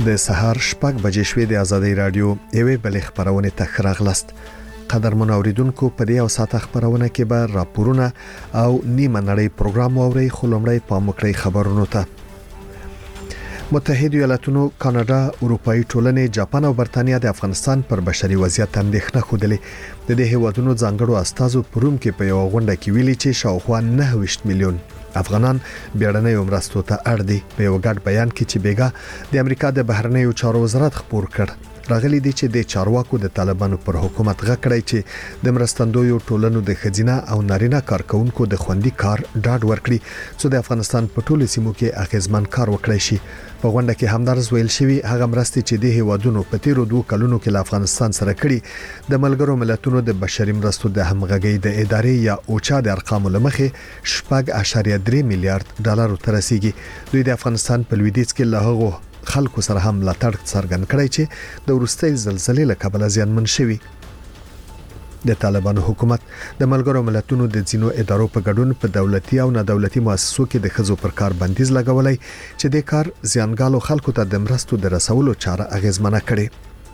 د سهار 6 بجې شوې د ازادي رادیو یوې بلې خبرونه ته خراغلست. قدرمن اوریدونکو په دې او ساعت خبرونه کې به راپورونه او نیمه نړۍ پروګرام اوري خلمړی پامکړی خبرونو ته. متحده ایالاتونو، کاناډا، اروپאי ټولنې، جاپان او برتانیا د افغانستان پر بشري وضعیت اندېښنه خوده. د دې هیوادونو ځانګړو استازو پروم کې په یو غونډه کې ویلي چې شاوخوا 9 میلیون افغانان بیړنۍ مرستو ته اړ دي. په یو ګډ بیان کې چې بیګا د امریکا د بهرنیو چارو وزارت خبر کړ، راغلي دي چې د چارواکو د طالبانو پر حکومت غکړی چې د مرستندویو ټولنو د خزینه او نارینه کارکونکو د خوندي کار ډاډ ورکړي چې د افغانستان په ټولو سیمو کې اغیزمن کار وکړي شي. په غونډه کې همدارس ویل شوی هغه مرستې چې د هیوادونو په تیرو 2 کلونو کې له افغانستان سره کړي د ملګرو ملتونو د بشري مرستو د همغږي د ادارې یا اوچا د ارقامو لمخې 4.3 میلیارډ ډالر ته رسیدي. دوی د افغانستان په لویدیځ کې له هغو خلکو سره هم لاتړ څرګند کړی چې د ورستۍ زلزلې له کبله زیانمن شوي. د طالبانو حکومت د ملګرو ملتونو د ځینو ادارو په ګډون په دولتي او نه دولتي مؤسسو کې د خزو پر کار بندیز لګولای چې د کار زیانګالو خلکو ته د مرستو د رسولو چاره اغیزمنه کړي.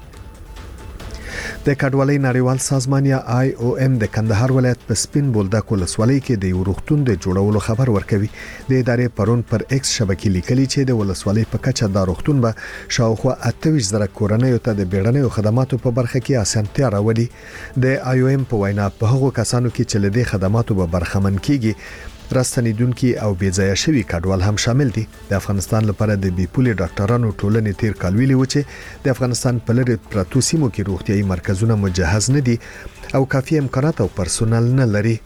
د کډوالۍ نړیوال سازمان یا IOM د کندهار ولایت په سپین بولدک ولسوالۍ کې د ورختون د جوړولو خبر ورکوي. د ادارې پرون پر ایکس شبکې لیکلي چې د ولسوالۍ په کچه د ورختون به شاوخوا 28,000 کورنۍ ته د بیړنیو خدماتو په برخه کې اسانتیا راوړي. د IOM په وینا په هغو کسانو کې چې له دې خدماتو به برخمن کیږي راستنیدونکو او بیځایه شوی کډوال هم شامل دي. د افغانستان لپاره د بیپولي ډاکټرانو ټولنې تیر کال ویلي و چې د افغانستان په لری پراتو سیمو کې روغتيایي مرکزونه مجهز نه دي او کافي امکانات او پرسونل نه لري.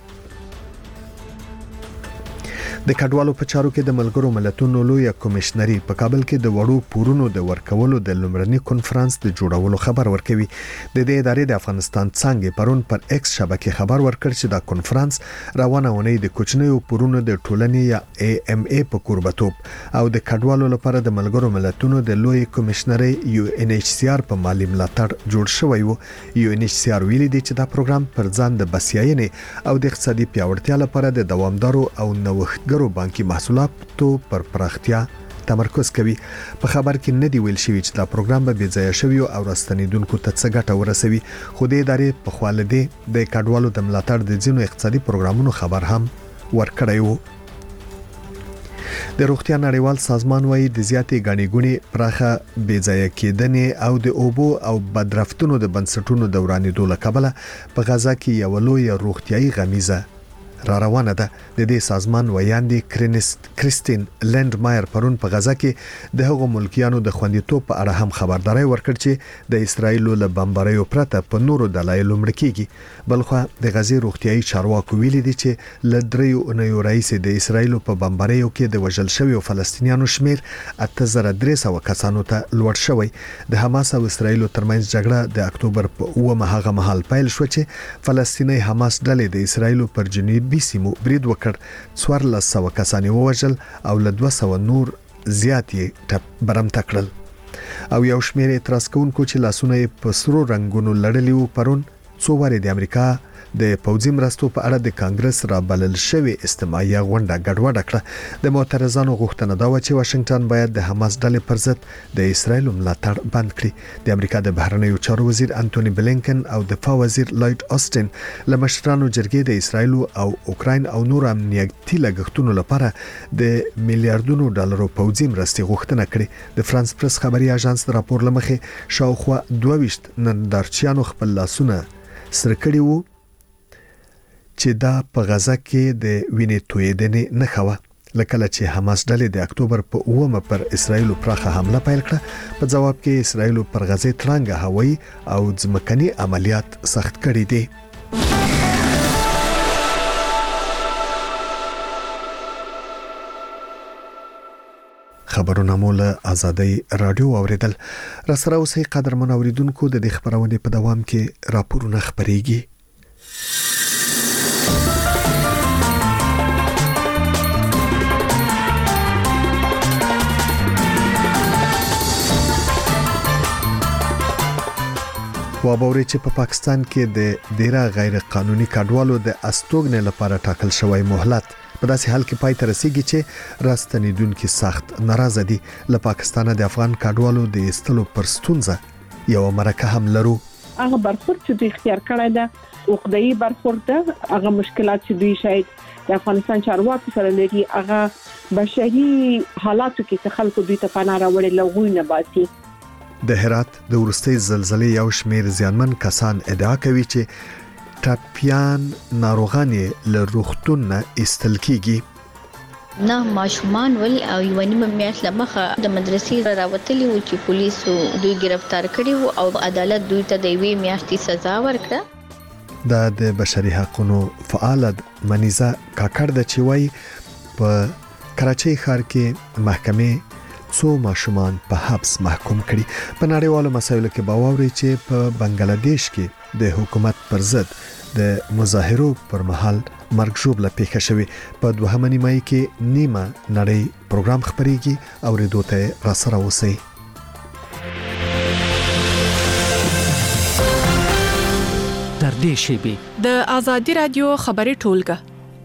د کډوالو په چارو کې د ملګرو ملتونو لوی کمشنري په کابل کې د وړو پورونو د ورکولو د لومړني کانفرنس د جوړولو خبر ورکوي. د دې ادارې د افغانستان څنګه پرون پر ایکس شبکې خبر ورکړ چې دا کانفرنس روانه ونی د کوچنیو پورونو د ټولنې یا AMA په قربتوب او د کډوالو لپاره د ملګرو ملتونو د لوی کمشنري UNHCR په مالی ملاتړ جوړ شوی و. UNHCR ویلي دی چې دا پروګرام پر ځان د بسیاینې او د اقتصادي پیاوړتیا لپاره د دوامدارو او نوښتګرو بانکي محصولاتو پر پراختیا تمرکز کوي. په خبر کې نه دی ویل شوی چې دا پروګرام به بځای شوی او راستنیدونکو ته څه ګټه ورسوي، خو د ادارې په خواله د کډوالو د ملاتړ د ځینو اقتصادي پروګرامونو خبر هم ورکړی وو. د روغتیا نړیوال سازمان وايي د زیاتې غاڼې پراخه بځای کېدنې او د اوبو او بدرفتونو د بنسټونو دورانې دوله کبله په غزا کې یو لوی روغتيایي غمیزه را روانه ده. د دې سازمان ویاندې کریستین لندمایر پرون په غزا کې د هغو ملکیانو د خوندیتوب په اړه هم خبرداري ورکړ چې د اسرایل له بمباریو پرته په نورو دلایلو مړ کیږي. بلخو د غزي روغتيایي چارواکو ویلي دي چې ل 3 رئیس د اسرایل په بمباریو کې د وژل شویو فلسطینیانو شمیر 8300 کسانو ته لوړ شوی. د حماس او اسرایل ترمنځ جګړه د اکتوبر په 9 هغه مهال پیل شو چې فلسطیني حماس ډلې د اسرایل پر جنوبي سیمو برید وکړ. 1400 کسان ووژل او له 200 نور زیات یې برمته کړل او یو شمېر اعتراض کوونکو چې لاسونه په سرو رنگونو لړلي وو پرون څو واره د امریکا د پوځي مرستو په اړه د کانګرس را بلل شوی استماعي غونډه ګډوډه کړه. د معترضانو غوښتنه دا و چې واشنگټن باید د حماس ډلې پر ضد د اسرایل ملاتړ بند کړي. د امریکا د بهرنیو چارو وزیر انټونی بلینکن او دفاع وزیر لایډ آستن له مشرانو جرګې د اسرایل او اوکراین او نور امنیتي لګښتونو لپاره د میلیارډونو ډالرو پوځي مرستې غوښتنه کړې. د فرانس پریس خبري اژانس راپور لمخې شاوخوا 22 نندارچیانو خپل لاسونه سره کړي وو چې دا په غزا کې د وینې تویدنې نه خوا. لکه چې حماس ډلې د اکتوبر په 9 پر اسرایل پراخه حمله پیل کړه، په جواب کې اسرایل پر غزه ترنګ هوایي او ځمکني عملیات سخت کړي دي. خبرونه مول ازادي رادیو اوریدل. را سره اوسې قدرمن اوریدونکو د خبرونه په دوام کې راپورونه خبريږي. وابوري چې په پاکستان کې د ډیره غیر قانوني کډوالو د استوګنې لپاره ټاکل شوی مهلت په داسې حال کې پای ته رسیږي چې راستنیدونکو سخت ناراضه دي. له پاکستانه د افغان کډوالو د ایستلو پر ستونزه یو مرکه هم لرو. هغه برخورد چې دوی اختیار کړی ده وقدایي برخورد ده. هغه مشکلات چې دوی شاید د افغانستان چارواکو سره لري هغه بشري حالاتو کې خلکو دوی ته پناه راوړي لغوی نه باسي. د هرات د ورستۍ زلزلې یو شمیر زیانمن کسان ادعا کوي چې ټاپیان ناروغان له روغتون نه ایستل کیږي. نه ماشومان ول او یو نیمه میاشت لمخه د مدرسې راوتلی و چې پولیسو دوی گرفتار کړي او عدالت دوی ته د یوې میاشتې سزا ورکړه. د بشري حقوقو فعال منیزه کاکړ د چوي په کراچۍ ښار کې محکمې څو ماشومان په حبس محکوم کړي. په نړیوالو مسایلو کې باور چې په بنگلاديش کې د حکومت پر ضد د مظاهرو پر مهال مرګ ژوبله پیښه شوې. په دوهمه نیمایي کې نیمه نړۍ پروګرام خبريږي او ریډوته را سره اوسئ. در دې شیبه د ازادي رادیو خبري ټولګه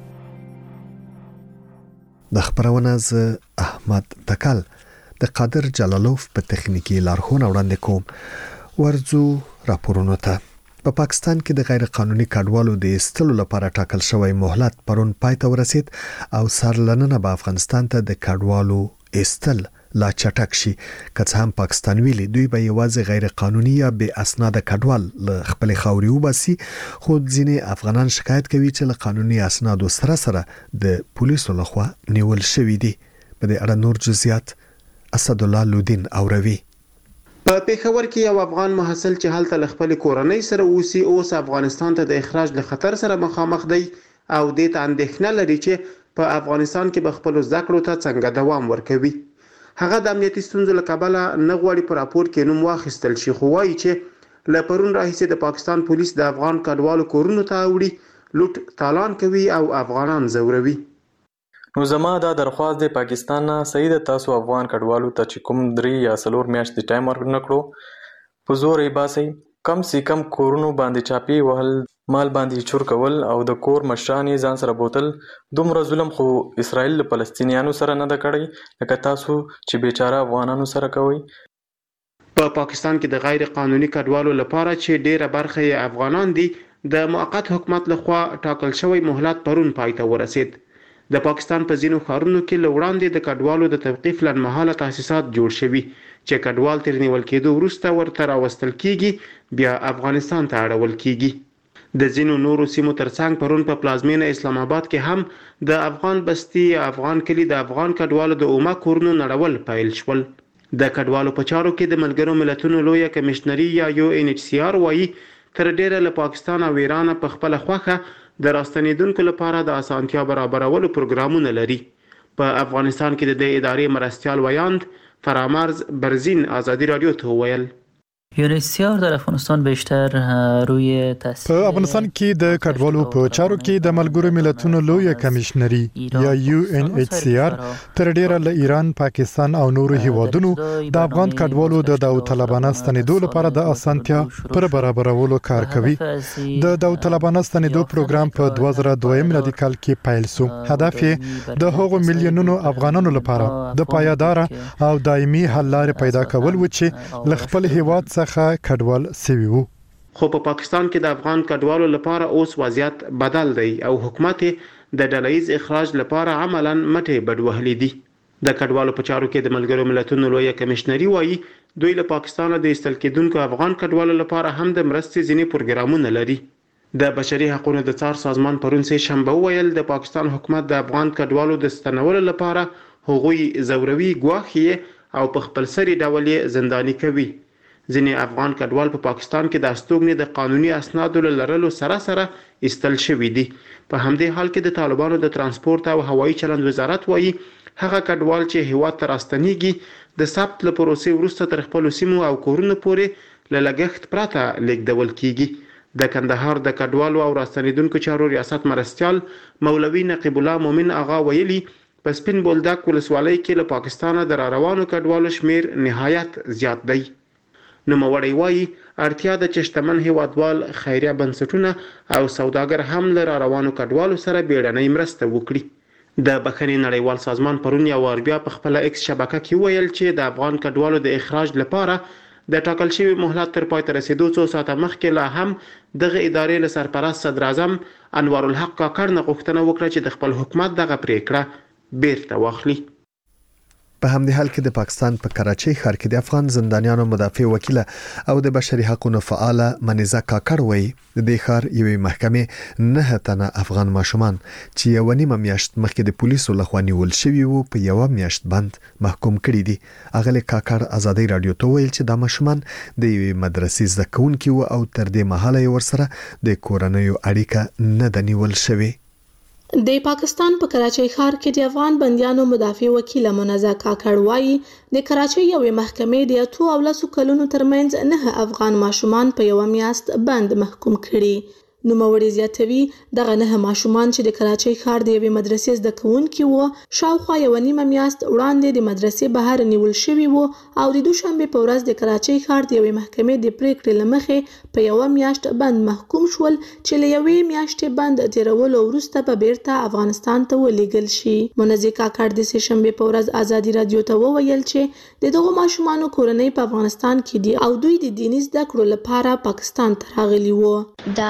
د خبرونه ز احمد تکل د قادر جلالوف په تخنیکی لارښوونه وړاندې کوم. ورځو راپورونه ته په پاکستان کې د غیر قانوني کډوالو د ایستلو لپاره ټاکل شوی مهلت پرون پای ته ورسید او سرلننه به افغانستان ته د کډوالو ایستل لا چټک شي. که هم پاکستان ویلي دوی به یوازې غیر قانوني یا بې اسناد کډوال له خپل خاوري وباسي، خو ځینې افغانان شکایت کوي چې له قانوني اسنادو سره د پولیسو لخوا نیول شوی دي. په دې اړه نور جزئیات اسد الله لودین اوروي. په پیښور کې یو افغان محصل چې هلته له خپل کورنۍ سره اوسي اوس افغانستان ته د اخراج له خطر سره مخامخ دی او د ته اندېښنه لري چې په افغانستان کې به خپل زده کړو ته څنګه دوام ورکوي. هغه د امنیتي ستونزو له کبله نه غواړي په راپور کې نوم واخیستل شي، خو وایي چې له پرون راهیسې د پاکستان پولیس د افغان کډوالو کورونو ته وړي، لوټ تالان کوي او افغانان زوروي. نو زما دا درخواست دی پاکستان نه صحیح ده، تاسو افغان کډوالو ته چې کوم 3 یا 4 میاشتې ټایم ورنکړو په زور یې باسي، کم سي کم کورونو باندې چاپی وهل، مال باندې چور کول او د کور مشران ځان سره بوتل، دومره ظلم خو اسرائیل له فلسطینیانو سره نه ده کړی لکه تاسو چې بیچاره افغانانو سره کوي. په پاکستان کې د غیر قانوني کډوالو لپاره چې ډیره برخه یې افغانان دي، د موقت حکومت لخوا ټاکل شوی مهلت پرون پای ته ورسید. د پاکستان په ځینو ښارونو کې له وړاندې د کډوالو د توقیف لنډمهاله تاسیسات جوړ شوي چې کډوال تر نیول کېدو وروسته ورته راوستل کیږي بیا افغانستان ته اړول کیږي. د ځینو نورو سیمو ترڅنګ پرون په پلازمینه اسلام آباد کې هم د افغان بستی افغان کلی د افغان کډوالو د اومه کورونو نړول پیل شول. د کډوالو په چارو کې د ملګرو ملتونو لویه کمشنري یا UNHCR وایي تر ډیره له پاکستان او ایران په خپل خوخه د راستنیدونکو لپاره د اسانتیا برابرولو پروګرامونه لري. په افغانستان کې د ادارې مرستیال ویاند فرامرز برزین ازادي رادیو ته وویل UNHCR در افغانستان بیشتر روی تاثیر په افغانستان کې د کډوالو په چارو کې د ملګرو ملتونو لویه کمشنري یا UNHCR تر ډیره له ایران، پاکستان او نورو هیوادونو د افغان کډوالو د داوطلبانه ستنېدو لپاره د اسانتیا پر برابرولو کار کوي. د داوطلبانه ستنېدو پروګرام په 2002 میلادي کال کې پیل شو. هدف یې د هغو میلیونونو افغانانو لپاره د پایدار او دایمي حل لارې پیدا کول و چې له خپل هیواد څخه کډوال سوي وو. خو په پاکستان کې د افغان کډوالو لپاره اوس وضعیت بدل دی او حکومت د ډله‌ییز اخراج لپاره عملاً مټې بډوهلې دي. د کډوالو په چارو کې د ملګرو ملتونو لویه کمشنري وایي دوی له پاکستان د ایستل کېدونکو افغان کډوالو لپاره هم د مرستې ځینې پروګرامونه لري. د بشري حقوقو د څار سازمان پرون سه شنبه ویل د پاکستان حکومت د افغان کډوالو د ستنولو لپاره هغوی زوروي، ګواښي او په خپل سری ډول زنداني کوي. ځینې افغان کډوال په پاکستان کې د استوګنې د قانوني اسنادو لرلو سره ایستل شوي دي. په همدې حال کې د طالبانو د ترانسپورت او هوایي چلند وزارت وایي هغه کډوال چې هیواد ته راستنیږي د ثبت له پروسې وروسته تر خپل سیمو او کورونو پورې له لګښت پرته لیږدول کیږي. د کندهار د کډوالو او راستنیدونکو چارو ریاست مرستیال مولوي نقیب الله مومن آغا ویلي په سپین بولدک ولسوالۍ کې له پاکستانه د روانو کډوالو شمیر نهایت زیات دی. نوموړی وایي اړتیا ده چې شتمن هیوادوال خیریه بنسټونه او سوداګر هم له روانو کډوالو سره بیړنۍ مرسته وکړي د بخښنې نړیوال سازمان پرون یو وار بیا په خپل ایکس شبکه کې ویل چې د افغان کډوالو د اخراج لپاره د ټاکل شوی مهلت تر پای ته رسیدو څو ساعته مخکې لا هم دغه ادارې له سرپرست صدر اعظم انوار الحق کاکړ نه غوښتنه وکړه چې د خپل حکومت دغه پریکړه بیرته واخلي. په همدې حال کې د پاکستان په کراچۍ ښار کې د افغان زندانیانو مدافع وکیل او د بشري حقوقو فعال منیزه کاکړ وایي د دې ښار یوې محکمې 9 تنه افغان ماشومان چې یو نیمه میاشت مخکې د پولیسو لخوا نیول شوي وو په یو میاشت بند محکوم کړي دي. اغلی کاکړ ازادي رادیو ته ویل چې دا ماشومان د یوې مدرسې زده کوونکي وو او تر دې مهاله ورسره د کورنیو اړیکه نه د نیول شوي. د پاکستان په کراچۍ ښار کې د افغان بندیانو مدافع وکیل منیزه کاکړ وایي د کراچۍ یوې محکمې د 18 کلونو ترمنځ 9 افغان ماشومان په یو میاشت بند محکوم کړي. نوموړي زیاتوي دغه 9 ماشومان چې د کراچۍ ښار د یوې مدرسې زده کوونکي وو شاوخوا یو نیمه میاشت وړاندې د مدرسې بهر نیول شوي وو او د دوشنبه په ورځ د کراچۍ ښار د یوې محکمې د پریکړې لمخې په یو میاشت بند محکوم شول چې له یوې میاشتې بند تیرولو وروسته په بیرته افغانستان ته ولېږل شي. منیزه کاکړ د سه شنبه په ورځ ازادي رادیو ته وویل چې د دغه ماشومانو کورنۍ په افغانستان کې دي او دوی د دیني زده کړو لپاره پاکستان ته راغلي وو. دا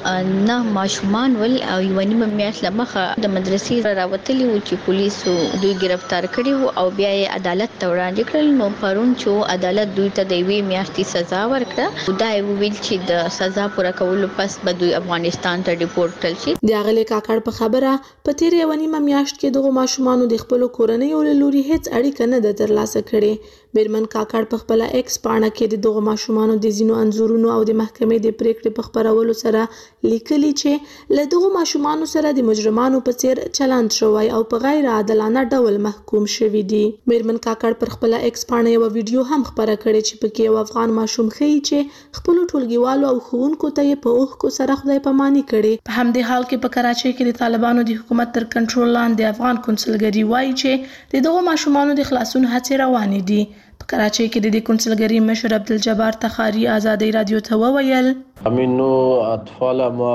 نه ماشومان ول او یو نیمه میاشت لمخه د مدرسې راوتلی و چې پولیسو دوی گرفتار کړي وو او بیا یې عدالت ته وړاندې کړل. نو پرون چې عدالت دوی ته د یوې میاشتې سزا ورکړه دا یې ویل چې د سزا پوره کولو پس به دوی افغانستان ته ډیپورټ کړل شي. د اغلی کاکړ په خبره په تیر یو نیمه میاشت کې دغه ماشومانو د خپل کورنیو له لوري هیڅ اړیکه نه ده ترلاسه کړې. بیرمن کاکړ په خپل ایکس پاڼه کې د دغه ماشومانو د زینو انزورونو او د محکمې د پریکړې په خبرولو سره لیکلي چې له دغه ماشومانو سره د مجرمانو په څیر چلند شوی او په غیر عادلانه ډول محکوم شوی دي. بیرمن کاکړ پر خپل ایکس پاڼه یو ویډیو هم خبره کړې چې پکې یو افغان ماشوم ښیي چې خپل ټولګیوالو او ښوونکو ته یې په اوښکو سره خدای پاماني کړي. په همدې حال کې په کراچۍ کې د طالبانو د حکومت تر کنټرول لاندې افغان کونسلګري وایي چې د دغه ماشومانو د خلاصون هڅې روانې دي. په کراچۍ کې د دې کونسلګري مشر عبدالجبار تخاری ازادي رادیو ته وویل امینو اطفال ما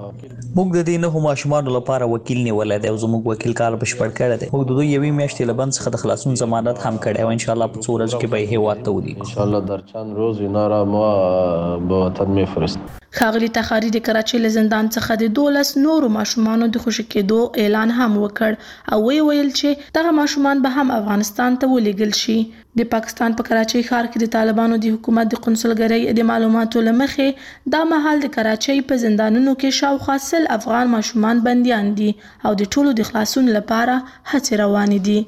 موږ د دې نه ماشومانو لپاره وکیل نیولای دی او زموږ وکیل کار بشپړ کړی دی. موږ د دوی یوې میاشتې له بند څخه د خلاصون ضمانت هم کړی او ان شاء الله په څو ورځو کې به هیواد ته ولیږو. ان شاء الله در چند روز اینا را ما به وطن میفرست. ښاغلي تخاری د کراچۍ له زندان څخه د 12 نورو ماشومانو د خوشي کېدو اعلان هم وکړ او ویل چې دغه ماشومان به هم افغانستان ته ولېږل شي. د پاکستان په کراچۍ ښار کې د طالبانو د حکومت د قونسلګرۍ د معلوماتو لمخې دا مهال د کراچۍ په زندانونو کې شاوخوا 100 افغان ماشومان بنديان دي او د ټولو د خلاصون لپاره هڅې روانې دي.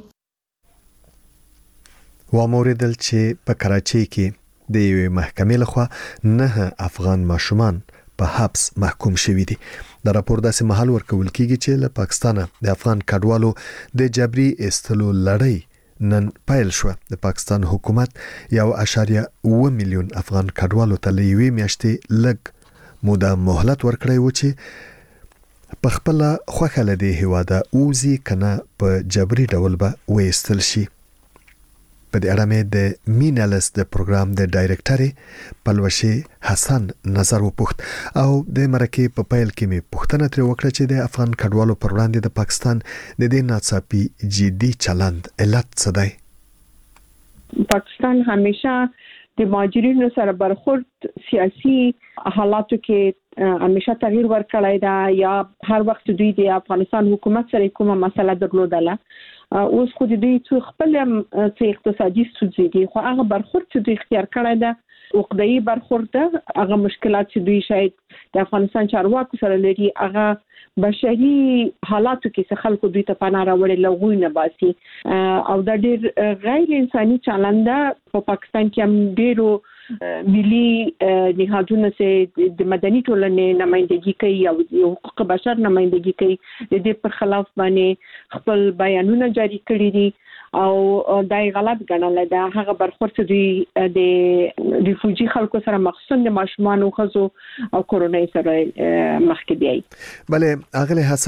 وموریدل چې په کراچۍ کې د یوې محکمې لخوا 9 افغان ماشومان په حبس محکوم شوي دي. د راپور داسې مهال ورکول کیږي چې له پاکستانه د افغان کډوالو د جبري استلو لړۍ نن پیل شو. د پاکستان حکومت 1.7 میلیون افغان کډوالو ته له یوې میاشتې لږ موده مهلت ورکړی و چې په خپل خوښه له دې هیواده اوزي کنه په جبري ډول به وېستل شي. په دې اړه مې د مینالس د پروګرام د ډایرکټر پلوشي حسن نظر وپوښت او د مرکې په پیل کې مې پوښتنه ترې وکړه چې د افغان کډوالو پر وړاندې د پاکستان د دې ناڅاپي جدي چلند علت څه دی. پاکستان همیشه د مهاجرینو سره برخورد سیاسي حالاتو کې همیشه تغییر ورکړی دا یا هر وخت دوی د افغانستان حکومت سره کومه مسله درلودله. اوس خو د دوی څو خپل اقتصادي ستونزې دي خو هغه برخورد چې دوی اختیار کړی ده عقده‌ای برخورد ده. هغه مشکلات چې دوی شاید د افغانستان چارواکو سره لري هغه بشري حالاتو کې څه خلکو دوی ته پناه راوړي لغوی نه باسي او دا ډېر غیر انساني چلند ده. په پاکستان کې هم ډېرو ملي نهادونو سره د مدني ټولنې نمائندګي کوي او حقوق بشر نمائندګي کوي د دې پر خلاف باندې خپل بیانونه جاری کړي دي او دای غلط ګڼل دا هغه برخورد دوی د ریفوجي خلکو سره مخصوصا د ماشومان او خزو او کورونای سره مخ کې دی. بله اغلی حسن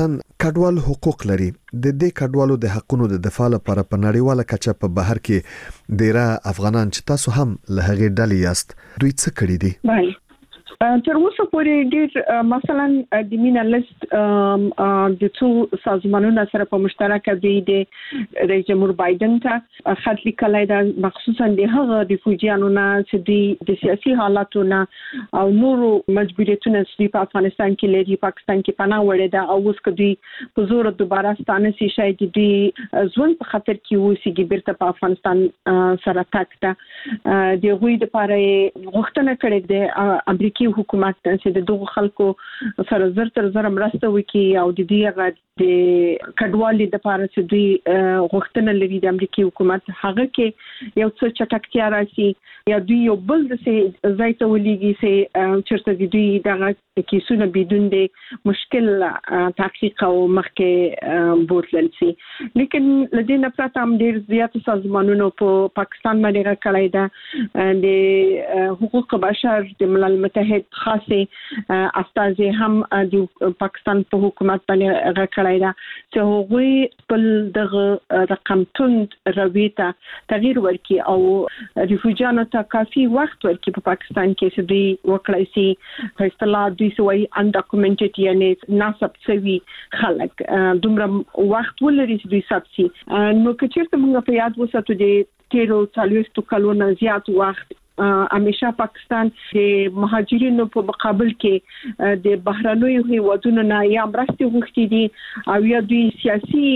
کډوال حقوق لري. د دې کډوالو د حقوقو د دفاع لپاره په نړیواله کچه په بهر کې ډیره افغانان چې تاسو هم له هغې ډلې یاست دوی څه کړی دي؟ تر اوسه پورې ډېر مثلا د مینا لیست د څو سازمانونو سره په مشترک دوی د رئیس جمهور بایدن ته خط لیکلی دا مخصوصا د هغه ریفوجیانو نه چې د سیاسي حالاتونو او نورو مجبوریتونو چې په افغانستان کې لري پاکستان کې پناه وړي دا او اوس کدي په زور دوباره ستانه شي شاید د ژوند په خطر کې وسیږي بیرته په افغانستان سره تاکته د غوي د لپاره غوښتنه کړې ده امریکایي حکومت چې د دغه خلکو سره زر تر زر مرسته وکړي او د دې غږ د کډوالۍ د لپاره چې دوی غوښتنه لري د امریکایي حکومت هغه کې یو څه چټکتیا راشي یا دوی یو بل د ځای ته ولېږي چې چېرته دوی دغه کیسونه بدون د مشکل تحقیق او مخکې بوتلل شي. لیکن لدې نه پرته هم ډېر زیات سازمانونو په پاکستان باندې راکړی ده د حقوق بشر د ملل متحد خاصه استازي هم د پاکستان په حکومت باندې راکړی ده چې هغوی خپل دغه رقم تند رویته تغییر ورکړي او ریفوجیانو ته کافي وخت ورکړي په پاکستان کې چې دوی وکړي شي په اصطلاح دوی سوي undocumented یعنی ناسب شوي خلک دومره وخت ولري چې دوی سب شي. نو که چیرته موږ په یاد وساتو د 13 کلونو زیات وخت همیشه پاکستان د مهاجرینو په مقابل کې د بهرنیو هیوادونو نه یا مرستې غوښتي دي او یا دوی سیاسي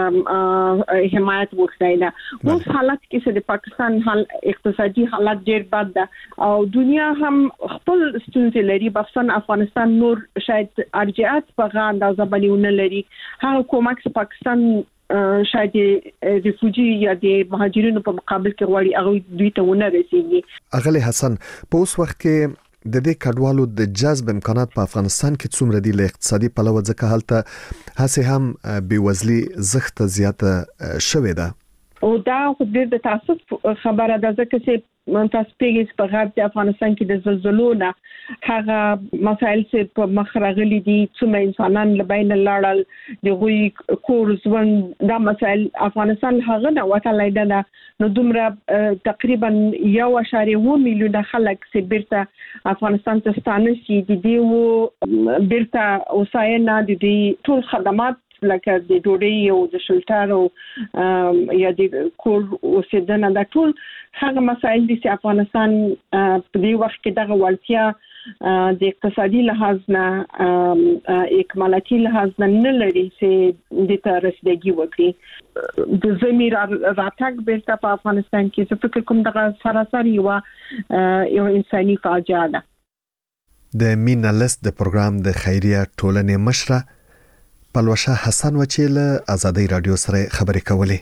حمایت غوښتي ده. اوس حالت کې د پاکستان حال اقتصادي حالت ډېر بد ده او دنیا هم خپل ستونزې لري بخصوصا افغانستان نور شاید ارجعات په غا اندازه باندې نه لري. هغه کومک پاکستان شاید ریفوجی یا د مهاجرینو په مقابل کې غواړي هغه دوی ته ونه رسیږي. اغلی حسن په اوس وخت کې د دې کډوالو د جذب امکانات په افغانستان کې څومره دي له اقتصادي پلوه ځکه هلته هڅه هم بېوزلي زښت زیاته شوې ده او دا خو د تاسف خبره ده ځکه چې تاسو پیګس په غرب د افغانستان کې د زلزلو نه هغه مسایل چې په مخ راغلي دي څومره انسانان لبین لاړل د غوي کور ژوند دا مسایل افغانستان هغه نه وټلای ده نو دومره تقریبا 1.1 میلیون خلک چې بیرته افغانستان ته ستانه شي د دې بیرته اوساینه د دې ټول خدمات لکه د ډوډۍ او د شلټر او یا د کور اوسېدنه دا ټول هغه مسایل دي چې افغانستان په دې وخت کې دغه وړتیا د اقتصادي لحاظ نه اکمالاتي لحاظ نه لري چې د ته رسیدګي وکړي. د زمیر راتګ بیرته په افغانستان کې څه فکر کوم دغه سراسر یو انساني فاجعه ده. د مینا لیست د پروګرام د خیریه ټولنې مشره پلوشه حسن وچیل آزادی رادیو سره خبرې کولې.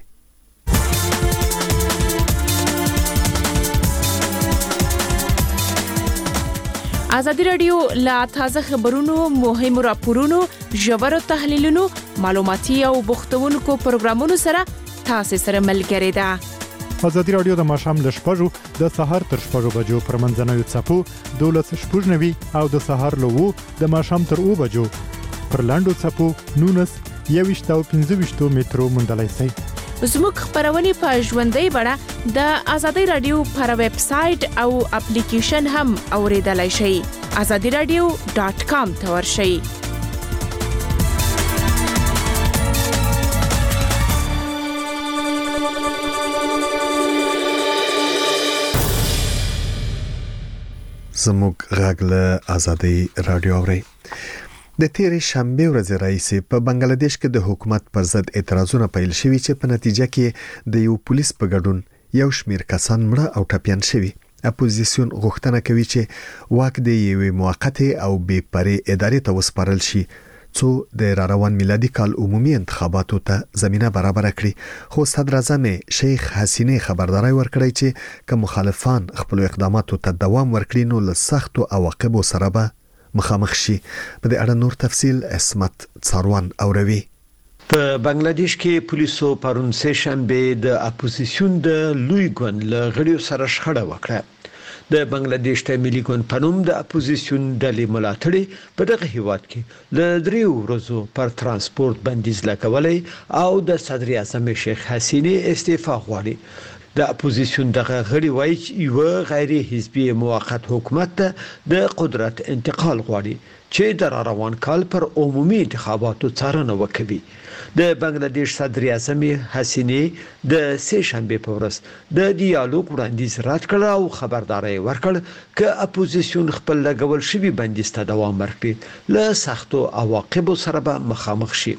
آزادی رادیو لا تازه خبرونو مهم راپورونو ژور تحلیلونو معلوماتي او بوختونکو پروګرامونو سره تاسو سره ملګری ده. آزادی رادیو د ماښام ل 6 د سحر تر 6 بجو پر منځنوي څپو 12:90 او د سحر ل 2 د ماښام تر 2 بجو پر لاندو څپو 19 او 15 مترو مندلای سي. زموږ خبرونه په ژوندۍ بڼه د آزادی رادیو پر ویب سټ او اپلیکیشن هم اوریدلای شئ. azadiradio.com ته ورشئ. زموږ غږ له آزادی رادیو اوري. د تیرې شنبه ورځې راځي په بنگلاديش کې د حکومت پر ضد اعتراضونه پیل شوي چې په نتیجه کې د یو پولیس په ګډون یو شمیر کسان مړه او ټپيان شوي. اپوزیسیون غوښتنه کوي چې واک د یوې موقته او بې پرې ادارې ته وسپارل شي څو د روان میلادي کال عمومي انتخاباتو ته زمينه برابر کړي. خو صدر اعظم شیخ حسینه خبرداري ورکړی چې که مخالفان خپل اقداماتو ته دوام ورکړي نو له سختو عواقبو سره به مخامخ شي. په دې اړه نور تفصيل اسمت څاروان اوروي. په بنگلاديش کې پولیسو پرون سه شنبه د اپوزیسیون د لوی ګوند له غړیو سره شخړه وکړه. د بنگلاديش ته ملي ګوند پنوم د اپوزيشن ډلې ملاتړي په دغه هیواد کې ل 3 ورځو پر ترانسپورت بندیز لګولې او د صدر اعظم شیخ حسینه استعفا غواړي. د اپوزيشن دغه غړي وایي چې یو غیر حزبي موقت حکومت د قدرت انتقال غواړي چې د روان کال پر عمومي انتخاباتو څارنه وکړي. د بنگلاديش صدر اعظم حسینه د سه شنبه په ورځ د ډیالوګ وړاندیز رد کړ او خبرداري ورکړ چې اپوزيشن خپل لګول شوی بندیز ته دوام ورکړي له سختو عواقبو سره به مخامخ شي.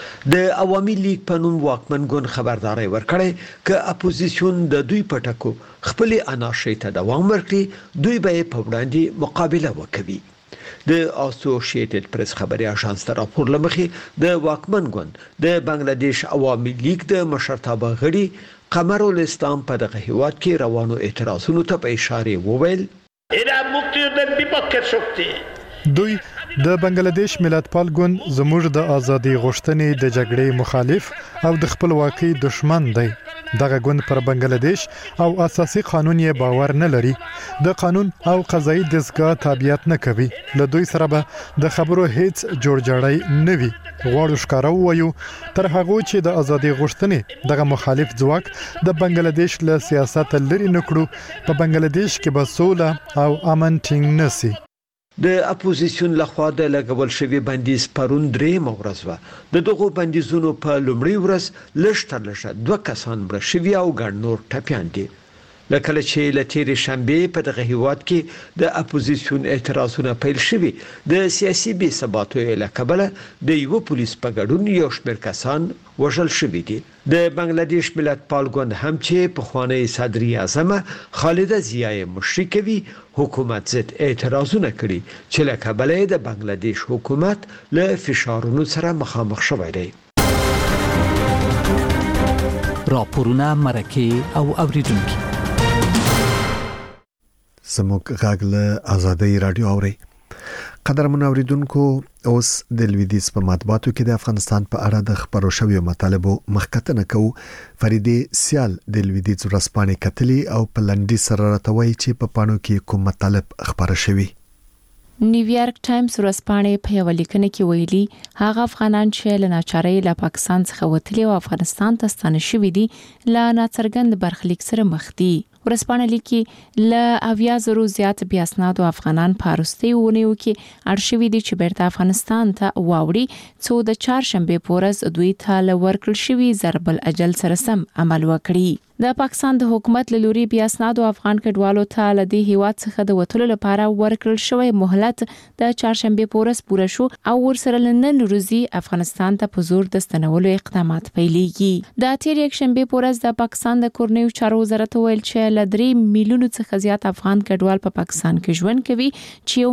د عوامي لیگ په نوم واکمن ګوند خبرداري ورکړي چې اپوزيشن د دوی پټکو خپل انارشي ته دوام ورکړي دوی به په وړاندې مقابله وکړي. د اسوسییټډ پریس خبري اژانس ته راپور لمخې د واکمن ګوند د بنگلاديش عوامي لیگ د مشرتابه غړي قمر الاسلام په دغه هیواد کې روانو اعتراضونو ته په اشاره وویل এরা মুক্তিযুদ্ধের বিপক্ষের শক্তি دوی د بنگلاديش ملتپال ګوند زموږ د ازادي غوښتنې د جګړې مخالف او د خپلواکۍ دشمن دی. دغه ګوند پر بنگلاديش او اساسي قانون یې باور نه لري. د قانون او قضایي دستګاه تابعیت نه کوي. له دوی سره به د خبرو هیڅ جوړجاړی نه وي. غواړو ښکارا وایو تر هغه چې د ازادي غوښتنې دغه مخالف ځواک د بنگلاديش له سیاست لري نکړو په بنگلاديش کې به سوله او امن ټینګ نشي. د اپوزيشن لخوا د لګول شوی بندیز پرون درې مورز و. د دغه بندیزونو په لومړی ورځ لښترلشه 2 کسان مړ شوي او ګڼ نور ټپيان دي. لکه چې لتیری شنبه په دغه هیواد کې د اپوزيشن اعتراضونه پیل شوي د سیاسي بې ثباتۍ لکبله د یو پولیس په ګډون یو شمېر کسان وژل شوي دي. د بنگلاديش ملتپال ګوند هم چې په خوانی صدر اعظم خالده ضیا مشري کوي حکومت ضد اعتراضونه کړي چې لکبله د بنگلاديش حکومت له فشارونو سره مخامخ شوی دی. راپورونه مرکه او اوریدونکو زموږ غږ له آزادۍ رادیو اوري. قدرمن اوریدونکو اوس د لویدیز په مطبوعاتو کې د افغانستان په اړه د خبرو شویو مطالبو مخکتنه کوو. فریدې سیال د لویدیز ورځپاڼې کتلي او په لنډي سره راټوي چې په پاڼو کې کوم مطالب خبره شوی. نیویارک ټایمز ورځپاڼې په یو لیکنه کې ویلي هغه افغانان چې له ناچارۍ له پاکستان څخه وتلي او افغانستان ته ستانه شوي دي له ناڅرګند برخلیک سره مخ دي. ورځپاڼه لیکي له 80,000 زیات بیا اسنادو افغانان په وروستي ونیو کې اړ شوي دي چې بیرته افغانستان ته واوړي څو د چهارشنبه په ورځ دوی ته له ورکړل شوي ضرب الاجل سره سم عمل وکړي. د پاکستان د حکومت له لوري بیا اسنادو افغان کډوالو ته له دې هیواد څخه د وټلو لپاره ورکړل شوی مهلت د چهارشنبه په ورځ پوره شو او ورسره نن ورځ افغانستان ته په زور د ستنولو اقدامات پیلېږي. د تیر یک شنبه په ورځ د پاکستان د کورنیو چارو وزارت ویل چې له 3 میلیونو څخه زیات افغان کډوال په پاکستان کې ژوند کوي چې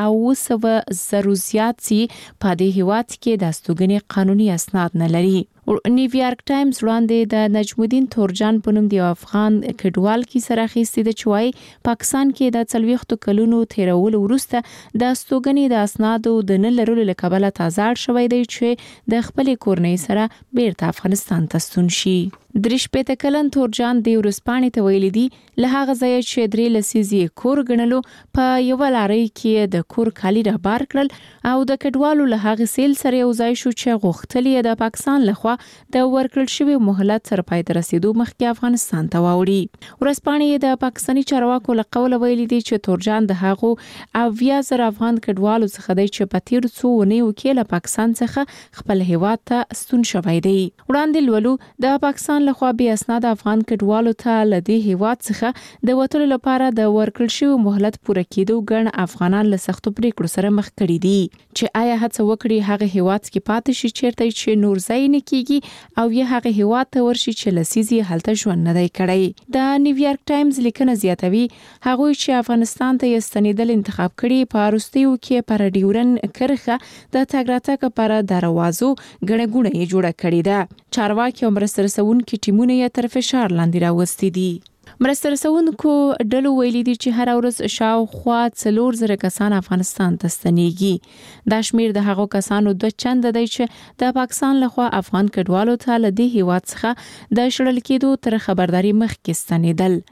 1,900,000 زیات سي په دې هیواد کې د استوګنې قانوني اسناد نه لري. نیویارک ټایمز وړاندې د نجم الدین تورجان په نوم دی افغان کډوال کی سره خېستې د چوي پاکستان کې د 40 کلونو تیرول ورسته د استوګنې د اسنادو د نه لرلو لکبله تازه شوی دی چې د خپل کورنۍ سره بیرته افغانستان ته ستون شي. دریش پته کلن تورجان د ورسپانې ته ویل دي له هغه ځای چې درې لسیزي کور غنلو په یو لاري کې د کور کالی را بار کړل او د کډوالو له هغه سیل سره یو ځای شو چې غوښتلې د پاکستان لخوا د ورکړل شوی مهلت سره پای ته رسیدو مخکې افغانستان ته واوړي. ورسپانې د پاکستاني چارواکو له قوله ویل دي چې تورجان د هغو 80,000 افغان کډوالو څخه دی چې په تیر څو ونیو کې له پاکستان څخه خپل هیواد ته ستون شوی دی. وړاندې ولو د پاکستان لخوا بیا اسناد افغان کډوالو ته له دې هیواد څخه د وټلو لپاره د ورکړل شوی مهلت پوره کېدو ګڼ افغانان له سختو پریکړو سره مخ کړي دي چې آیا هڅه وکړي هغه هیواد کې پاتې شي چیرته چې نور ځای نه کیږي او یا هغه هیواد ته ورشي چې لسیزي هلته ژوند نه دی کړی. د نیویارک ټایمز لیکنه زیاتوي هغه چې افغانستان ته ستنیدل انتخاب کړي په وروستیو کې پر ډیورن کرخه د تګ راتګ لپاره دروازو غړګونه یې جوړه کړې ده. چارواکي مرسته رسونکي ټیمونه یې تر فشار لاندې راوستي دي. مرسته رسونکو ډلو ویلي دي چې هر ورځ شاوخوا 4,000 کسان افغانستان ته ستنېږي. دا شمیر د هغو کسانو 2 چنده دی چې د پاکستان لخوا افغان کډوالو ته له دې هیواد څخه د شړل کېدو تر خبرداري مخکې ستنېدل.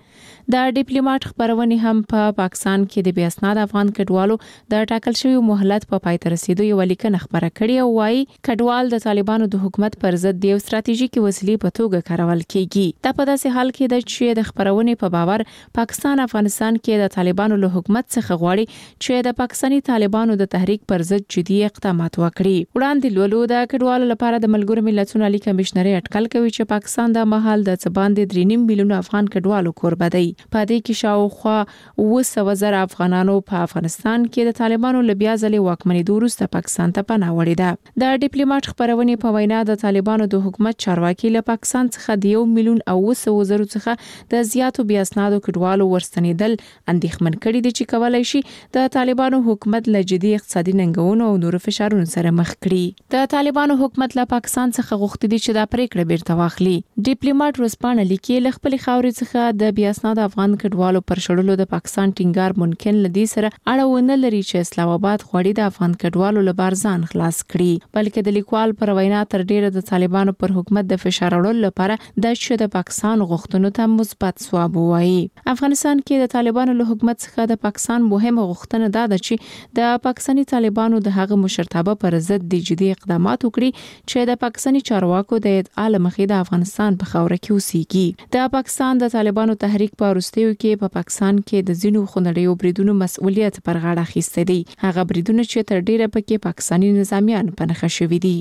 د ډیپلوماټ خبرونه هم په پاکستان کې د بې اسناد افغان کډوالو د ټاکل شوی مهلت په پای ته رسیدو یو لیکنه خبره کړې او وايي کډوال د طالبانو د حکومت پر ضد د یو ستراتیژیکي وسیلې په توګه کارول کیږي دا په داسې حال کې د چې د خبرونه په باور پاکستان افغانستان کې د طالبانو له حکومت څخه غواړي چې د پاکستاني طالبانو د تحریک پر ضد جدي اقدامات وکړي وړاندې لولو د کډوالو لپاره د ملګرو ملتونو عالی کمشنري اټکل کوي چې پاکستان د مهال د څباندې 3.5 میلیون افغان کډوالو کوربه دی په دې کې شاوخوا 200,000 افغانانو په افغانستان کې د طالبانو لبیا ځلې واکمنۍ وروسته پاکستان ته پناه وړي ده د ډیپلوماټ خبرونه په وینا د طالبانو د حکومت چارواکي له پاکستان څخه د 1 میلیون او 200,000 څخه د زیاتو بیا اسنادو کډوالو ورستنیدل اندېښمن کړي دي چې کولای شي د طالبانو حکومت له جدي اقتصادي ننګونو او نورو فشارونو سره مخ کړي د طالبانو حکومت له پاکستان څخه غوښتي دي چې دا پریکړه بیرته واخلي ډیپلوماټ ورسپانه لیکي له خپل خاورې څخه د بیا اسناد افغان کډوالو پر شړلو د پاکستان ټینګار ممکن لدی سره اړه لري چې اسلام آباد غوړي د افغان کډوالو لپاره ځان خلاص کړي بلکې د لیکوال پر وینا تر ډیره د طالبانو پر حکومت د فشار وړلو لپاره د چې د پاکستان غوښتنو ته مثبت ځواب وایي افغانستان کې د طالبانو له حکومت څخه د پاکستان مهمه غوښتنه ده چې د پاکستاني طالبانو د هغه مشرتابه پر ضد د جدي اقدامات وکړي چې د پاکستاني چارواکو د ادعا مخې د افغانستان په خاوره کې اوسېږي د پاکستان د طالبانو تحریک په وروستیو کې په پاکستان کې د ځینو خونړیو بریدونو مسؤلیت پر غاړه اخیسته دي هغه بریدونه چې تر ډیره پکې پاکستاني نظامیان په نښه شوي دي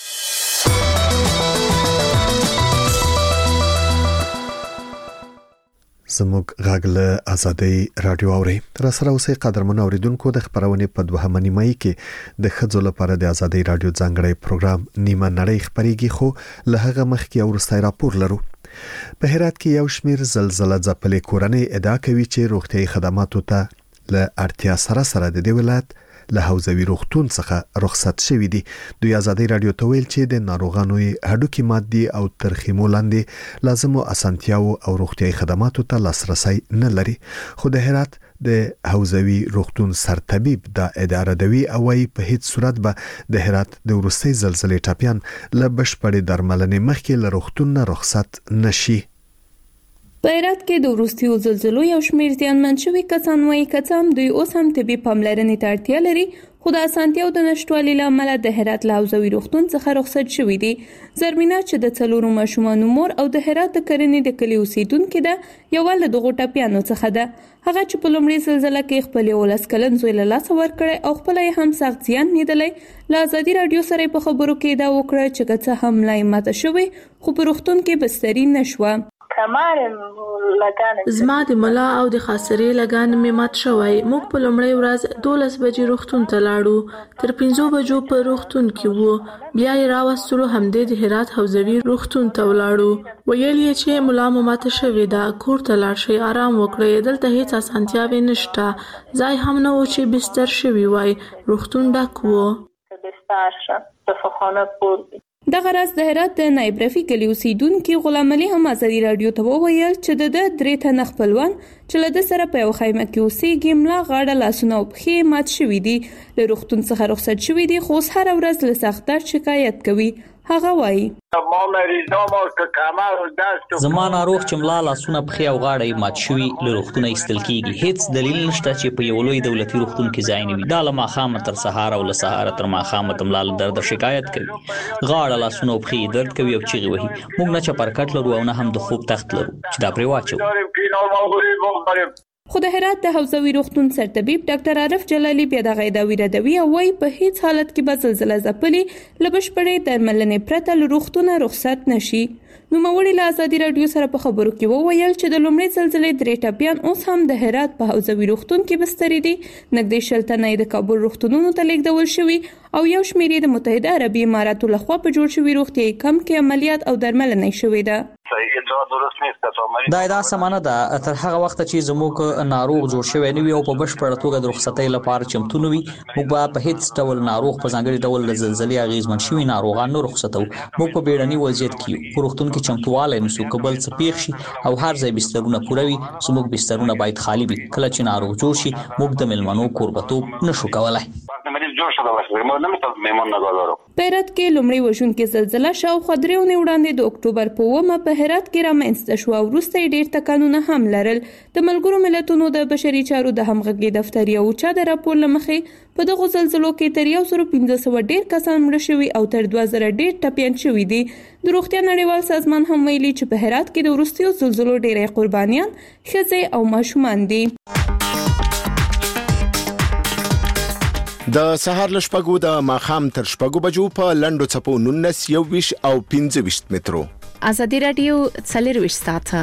زموږ غاغله ازادي رادیو اوري تر سره اوسې قدرمن اوریدونکو د خبرونه په 2 نیمه کې د خځو لپاره د ازادي رادیو ځانګړی پروګرام نیمه نړۍ خبريږي خو له هغه مخکې ورستای راپور لرو په هرات کې یو شمیر زلزلہ ځپلې کورنۍ ادعا کوي چې روغتيایي خدماتو ته له اړتیا سره د دې ولایت له حوزوي روغتون څخه رخصت شوې دي دوی ازادي رادیو ته ویل چې د ناروغانو هډوکي مادي او ترخیمو لاندې لازمو اسانتیاو او روغتيایي خدماتو ته لاسرسي نه لري خو د هرات د حوزوي روغتون سرطبيب د اداره دوی او په هیڅ صورت به د هرات د ورستي زلزلې ټاپیان له بشپړې درملنې مخکې له روغتون نه رخصت نشي په هرات کې د وروستیو زلزلو یو شمېر زیانمن شوي کسان وايي که هم دوی اوس هم طبي پاملرنې ته اړتیا لري خو د اسانتیاو د نشټوالي له امله د هرات له حوزوي روغتون څخه رخصت شوي دي زرمینه چې د 4 ماشومانو مور او د هرات د کرنې د کلي اوسیدونکو ده یو ول دغه ټاپیانو څخه ده هغه چې په لومړي زلزلہ کې خپل 11 کلن زوی له لاس ورکړ او خپل هم سخت زیان لیدلې له ازادي رادیو سره په خبرو کې دا وکړه چې که څه هم لای ماته شوی خو په روغتون کې بستري نشوه زما د ملا او د خاصري لګان می مات شوی موږ په لومړی ورځ 12 بجې روغتون ته لاړو تر 15 بجو په روغتون کې وو بیا یې راوستلو همدې د هرات حوزوي روغتون ته ولاړو ویل یې چې ملا مو مات شوی دا کور ته لاړ شئ آرام وکړئ دلته هیڅ اسانتیاوې نشته ځای هم نه و چې بستر شوی وای روغتون ډک وو دغه راز د هرات د نایب رفیق کلی اوسیدونکو غلام علي هم ازادي رادیو ته وویل چې د 3 تنه خپلوان چې له د سره په یو خیمه کې اوسېږي ملا غاړه لاسونه او پښې مات شوي دي له روغتون څخه رخصت شوي دي خو هر ورځ له سخت درد شکایت کوي هغه وایي زما ناروغ چې ملا لاسونه پښې او غاړه مات شوي له روغتونه ایستل کیږي هیڅ دلیل نشته چې په یو لوی دولتي روغتون کې ځای نه وي دا له ماښامه تر سهار او له سهار تر ماښامه د ملا له درد شکایت کوي غاړه لاسونه او پښې درد کوي او چیغې وهي موږ نه چپرکټ لرو او نه هم د خوب تخت لرو چې دا پرې واچو خو د هرات د حوزوي روغتون سرطبيب ډاکټر عارف جلالي بیا د غیداوی ردوی او وايي په هیڅ حالت کې به زلزلہ ځپلې لبشپړې درملنې پرته له روغتونه رخصت نشي نو موري له ازادي رادیو سره په خبرو کې وویل چې د لومړي زلزلې 3 ټاپیان اوس هم د هرات په حوزوي روغتون کې بستري دي نږدې شلتنه د کابل روغتونونو ته لیږدول شوي او یو شمېر د متحده عربي اماراتو لخوا په جوړ شوي روغتيایي کم کې عملیات او درملنې شوې ده دا سمانه ده تر هغه وخت چې زموږ ناروغ جوړ شوی نه وي او په بشپړه توګه د رخصتۍ لپاره چمتو نه وي موږ په هیڅ ډول ناروغ په ځانګړي ډول د زلزلې اغیزمن شوي ناروغان نه رخصتو موږ په بیړني وضعیت کې په روغتون کې چمتووالی نشو کبل څه پیښ شي او هر ځای بسترونه پوره وي زموږ بسترونه باید خالی وي کله چې ناروغ جوړ شي موږ د ملمنو کوربتوب نشو کولای جوش شده باشه ما نمیتونیم میمون نگاه دارم. په هرات کې لومړی وژونکې زلزله شاوخوا 3 ونې وړاندې د اکتوبر په 9 په هرات کې رامنځته شوه او وروسته یې ډېر ټکانونه هم لرل. د ملګرو ملتونو د بشري چارو د همغږۍ دفتر یو چا د راپور له مخې په دغو زلزلو کې تر 1500 ډېر کسان مړه شوي او تر 2000 ډېر ټپیان شوي دي. د روغتیا نړیوال سازمان هم ویلي چې په هرات کې د وروستیو زلزلو ډېری قربانیان ښځې او ماشومان دي. د سهار له شپږو د ماښام تر شپږو بجو په لنډو څپو 19 21 او 25 مترو. ازادي رادیو 24 ساعته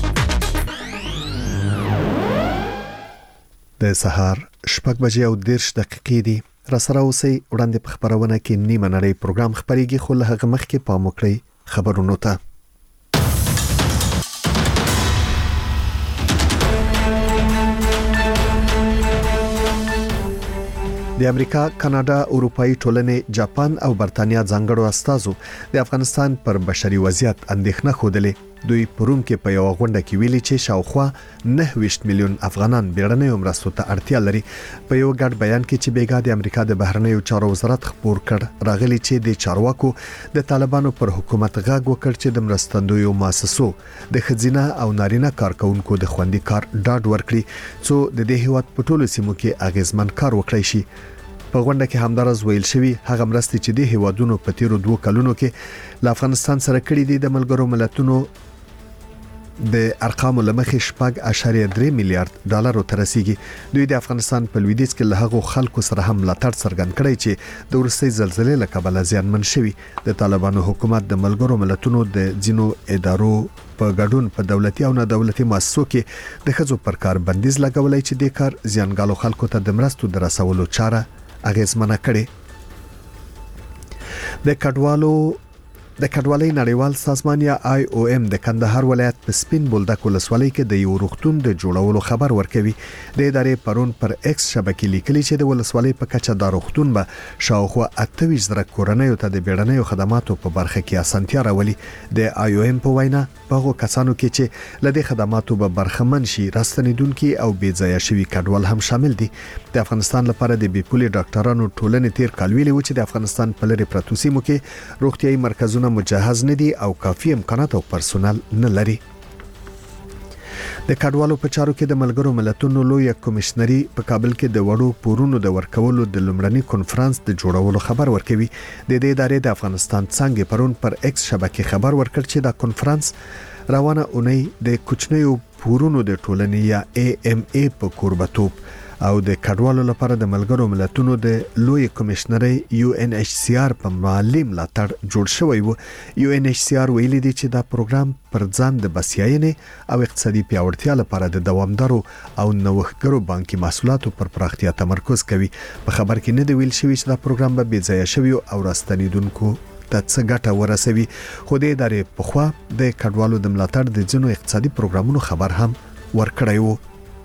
د سهار 6 بجې او 10 دقیقې دي. را سره اوسئ وړاندې په خبرونه کې نیمه نړۍ پروګرام خبريږي خو له هغه مخکې پام وکړئ خبرونو ته. د امریکا، کاناډا، اروپאי ټولنې، جاپان او برتانیا ځانګړو استازو د افغانستان پر بشري وضعیت اندېښنه خوده. دوی پروم کې په یو غونډه کې ویلي چې شاوخوا 9 میلیون افغانان بیړنۍ مرستو ته اړتیا لري. په یو ګډ بیان کې چې بیګا د امریکا د بهرنیو چارو وزارت خبر کړ راغلي چې د چارواکو د طالبانو پر حکومت غاګ وکړ چې د مرستندویو مؤسسو د خزینه او نارینه کارکونکو د خوندي کار ډاډ ورکړي څو د دې هیواد په ټولو سیمو کې اغیزمن کار وکړي شي. په غونډه کې همدارز ویل شوی هغه مرستې چې د هیوادونو په تیرو 2 کلونو کې له افغانستان سره کړي دي د ملګرو ملتونو د ارقامو لمخې 4.3 میلیارډ ډالر ته رسیدي. دوی د افغانستان په لویدیځ کې له هغو خلکو سره هم ملاتړ څرګند کړی چې د ورستۍ زلزلې له کبله زیانمن شوي. د طالبانو حکومت د ملګرو ملتونو د ځینو ادارو په ګډون په دولتي او نه دولتي مؤسسو کې د خځو پر کار بندیز لګولای چې د کار زیانګالو خلکو ته د مرستو د رسولو چاره اغیزمنه کړي. د کډوالۍ نړیوال سازمان یا IOM د کندهار ولایت په سپین بولدک ولسوالۍ کې د یو روغتون د جوړولو خبر ورکوي. د ادارې پرون پر ایکس شبکې لیکلي چې د ولسوالۍ په کچه د روغتون به شاوخوا 28 زره کورنیو ته د بیړنیو خدماتو په برخه کې اسانتیا راولي. د IOM په وینا په کسانو کې چې لدې خدماتو به برخمن شي راستنیدونکو او بې ځایه شوي کډوال هم شامل دي. د افغانستان لپاره د بیپولي ډاکټرانو ټولنې تیر کال ویلي و چې د افغانستان په لری پرتو سیمو کې روغتيایي مرکزونه مجهز نه دي او کافي امکانات او پرسونل نه لري. د کډوالو په چارو کې د ملګرو ملتونو لوی کمشنري په کابل کې د وړو پورونو د ورکولو د لومړني کانفرنس د جوړولو خبر ورکوي. د دې ادارې د افغانستان څنګه پرون پر ایکس شبکې خبر ورکړ چې دا کانفرنس روانه اونۍ د کوچنیو پورونو د ټولنې یا AMA په کوربتوب او د کډوالو لپاره د ملګرو ملتونو د لوی کمشنري UNHCR په مالی ملاتړ جوړ شوی و. UNHCR ویلي دی چې دا پروګرام پر ځان د بسیاینې او اقتصادي پیاوړتیا لپاره د دوامدارو او نوښتګرو بانکي محصولاتو پر پراختیا تمرکز کوي. په خبر کې نه دی ویل شوی چې دا پروګرام به بې ځایه شوی او راستنیدونکو ته څه ګټه ورسوي. خو د ادارې په خوا د کډوالو د ملاتړ د ځینو اقتصادي پروګرامونو خبر هم ورکړی وو.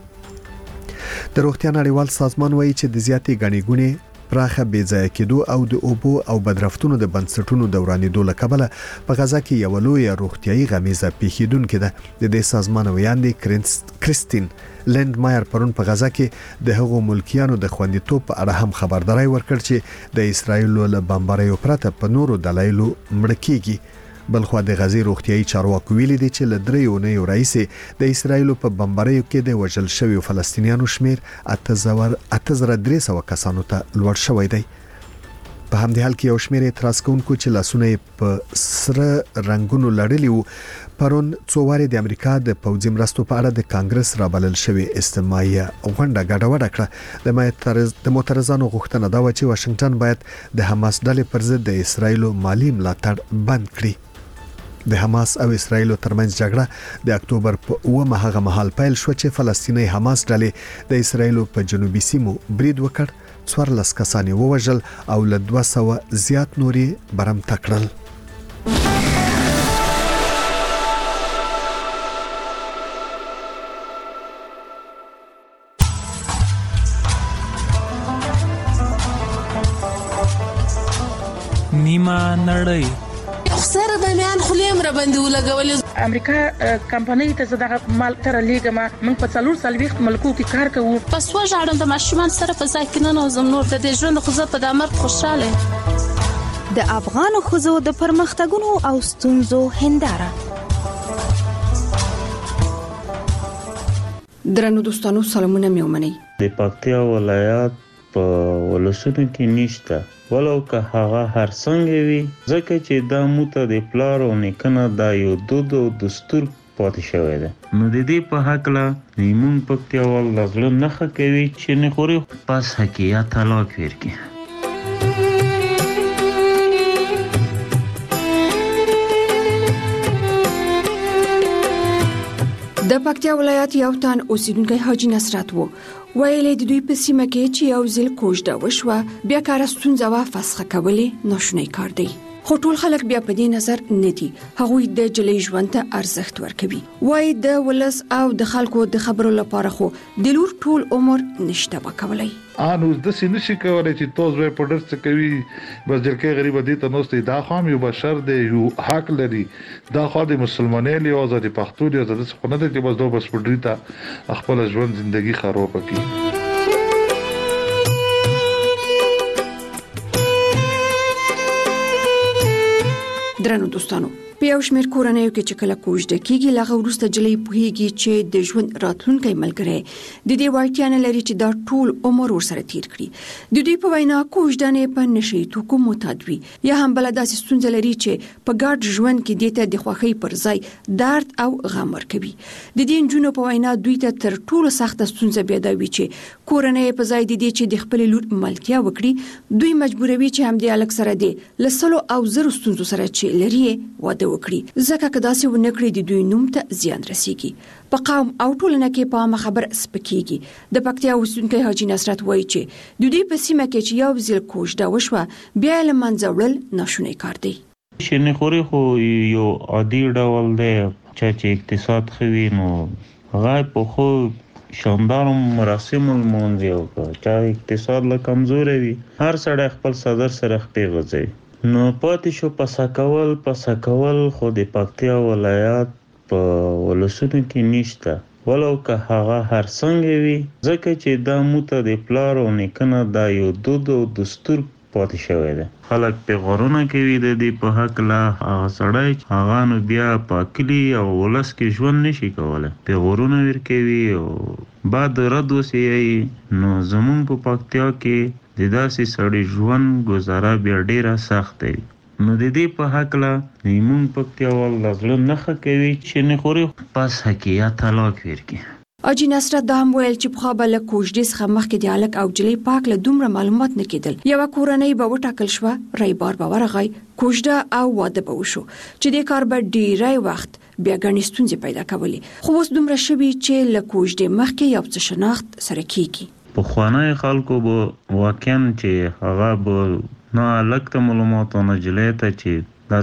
د روغتیا نړیوال سازمان وایي چې د زیاتې غني ګونې پراخه بې ځای کېدو او د اوبو او بدرفتونو د بنسټونو دورانېدو له کبله په غزا کې یو لوی روغتيایي غمیزه پیښیدونکې ده. د دې سازمان ویاندې کریستین لندمایر پرون په غزا کې د هغو ملکیانو د خوندیتوب په اړه هم خبرداري ورکړ چې د اسرایل له بمباریو پرته په نورو دلایلو مړ کیږي. بلخو د غزي روغتيایي چارواکو ویلي دي چې ل 3 اونۍ راځي د اسرایل په بمباریو کې د وژل شوی فلسطینیانو شمیر 8300 کسانو ته لوړ شوی دی. په همدې حال کې یو شمیر اعتراض کوونکو چې لاسونه په سره رنگونو لړلي وو پرون څواري د امریکا د پوځي مرستو په اړه د کانګرس رابلل شوی استماعي غونډه ګډوډه کړه. د معترضانو غوښتنه دا و چې واشنگټن باید د حماس ډلې پر ضد د اسرایل مالی ملاتړ بند کړي. د حماس او اسرایل ترمنځ جګړه د اکتوبر په 9 هغه مهال پیل شو چې فلسطیني حماس ډلې د اسرایل په جنوبي سیمو برید وکړ. 14 کسان ووژل او له 200 زیات نوري برم تکړل. نیمه نړۍ خسر به میان خلیم را باندې ولګولې. امریکا کمپنۍ ته زداغه مال تر لیګما موږ په 440 ملکو کې کار کوو. پس وژاړم د ماشومان سره په ځای کې نه نوزم نور د دې ژوند خو زه په دامر خوشاله. د افغان ښځو د پرمختګونو او ستونزو هنداره. درنو دوستانو سلامونه مې ومنئ. د پکتیا ولایت په ولسونو کې نشته ولو که هغه هر څنګه وي ځکه چې دا موته د پلار او نیکنه دا یو دود او دستور پاتې شوی دی. نو د دې په هکله زموږ پکتیاوال له زړه نښه کوي چې نه خوري پس حقیقت طلاق ورکړي. د پکتیا ولایت یو تن اوسیدونکی حاجی نصرت وو ویلې د دوی په سیمه کې چې یو ځل کوژده وشوه بیا کار ستونزه وا فسخه کولې ناشونی کار دی. خو ټول خلک بیا په دې نظر نه دي. هغوی د جلې ژوند ته ارزښت ورکوي. وای د ولس او د خلکو د خبرو لپاره خو د لور ټول عمر نشته وکولای. انو د سینشي کولای چې توز په ډر څه کوي بس جلکې غریب دي ته نوستي دا خام یو بشر دی یو حق لري دا خو د مسلمانۍ له آزادي پښتو دی آزاد څخه نه دی چې بس دوه بس پډری ته خپل ژوند ژوندۍ خراب کړي. درنو دوستانو په یو شمېر کورنیو کې چې کله کوژده کیږي لغه وروسته جلۍ پوهیږي چې د ژوند راتلونکی ملګری د دې وړتیا نه لري چې دا ټول عمر ورسره تیر کړي. د دوی په وینا کوژده نه په نشي توکو معتاد وي یا هم بل داسې ستونزه لري چې په ګډ ژوند کې دته د خوښۍ پر ځای درد او غم ورکوي. د دې نجونو په وینا دوی ته تر ټولو سخته ستونزه بیا دا وي چې کورنۍ په ځای د دې چې د خپل لور ملکیه وکړي دوی مجبوروي چې هم د الک سره دی لسلو او زرو ستونزو سره چې لري واده وکړي ځکه که داسې ونه کړي د دوی نوم ته زیان رسیږي. په قوم او ټولنه کې په عامه خبر سپکیږي. د پکتیا اوسیدونکی حاجی نصرت وایي چې د دوی په سیمه کې چې یو ځل کوژده وشوه بیا له منځه وړل ناشونی کار دی. شنه خوري خو یو عادي ډول دی چې اقتصاد خوي نو غای په خو شاندار مراسم المونځ یو چې اقتصاد له کمزوري وي هر سړی خپل صدر سره خپل غځي نو پاتې شو پسا کول خو د پکتیا ولایت په ولسونو کې نشته ولو که هغه هر څنګه وي ځکه چې دا موته د پلار او نیکنه دا یو دود او دستور پاتې شوی دی. خلک په غرونه کوي د دې په حق لا هغه سړی هغه نو بیا په کلی او ولس کې ژوند نشي کولای په غرونه ور کوي او بعد رد وسی نو زمون په پکتیا کې د داسې سړی ژوند گزاره بیا ډیره سخت دی. نو د دې په حق لا نیمون پکتیاوال لغله نخه کوي چې نه خوري پس حقیقت طلاق ورکړي. حاجی نصرت دا هم ویل چې په خبره کوژدې څخه مخکې د الک او جلۍ پاک له دومره معلومات نه کېدل. یو کورنۍ به وټاکل شو رایبار به ورغی کوژده او واده به وشو چې د کار به ډیری وخت بیا ګڼې ستونزې پیدا کولې خو اوس دومره شوي چې له کوژدې مخکې یو څه شناخت سره کیږي. په خوانای خلکو به واقعا چې هغه به نه الک ته معلومات نه جلۍ ته چې دا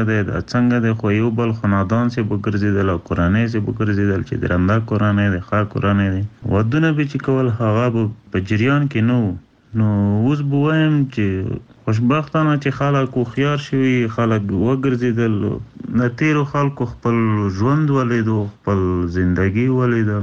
څنګه دی خو یو بل خاندان سي بګرځیدل او قرانه سي بګرځیدل چې درنده قرانه دی ښه قرانه دی ودونه به چې کول هغه په جریان کې نو اوس بوایم چې خوشبختانه چې خلک خو خيار شوي خلک وګرځیدل نه تیرو خلکو خپل ژوند ولیدو خپل ژوندۍ ولیدو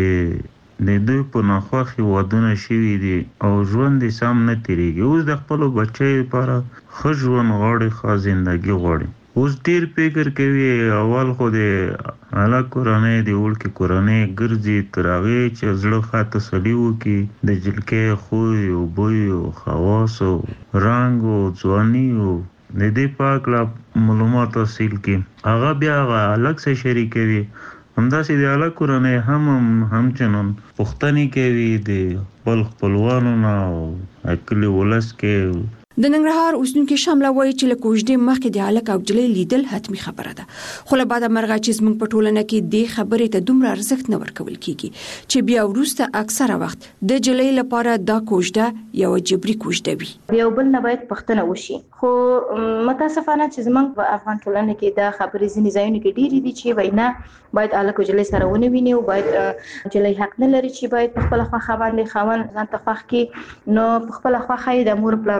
چې د دوی په ناخوښي ودونه شوي دي او ژوند یې سم نه تیریږي. اوس د خپلو بچیو لپاره ښه ژوند غواړي ښه زندګي غواړي. اوس ډېر فکر کوي اول خو د هلک کورنۍ د وړکې کورنۍ ګرځي تر هغې چې زړه ښه تسلي وکړي د جلکۍ خوی او بوی او خواص او رنګ او ځواني او د دې په هکله معلومات حاصل کړي هغه بیا هغه هلک سره شریکوي. همداسې د الک کورنۍ همچنان پوښتنې کوي د خپلوانو نه او کلي ولس کې. د ننګرهار اوسیدونکي شامله وایي چې له کوژدې مخکې د الک او جلۍ لیدل حتمي خبره ده خو له بعده مرغه چې زموږ په ټولنه کې دې خبرې ته دومره ارزښت نه ورکول کیږي چې بیا وروسته اکثره وخت د جلۍ لپاره دا کوژده یو جبري کوژده وي. یو بل نه باید پښتنه وشي خو متاسفانه چې زموږ په افغان ټولنه کې دا خبرې ځینې ځایونو کې ډېرې دي چې وینا باید الک او جلۍ سره ونه ویني او باید جلۍ حق نه لري چې باید په خپل خوښه باندې خاوند ځان ته خوښ کړي نو په خپل خوښه د مور پلار ورکوي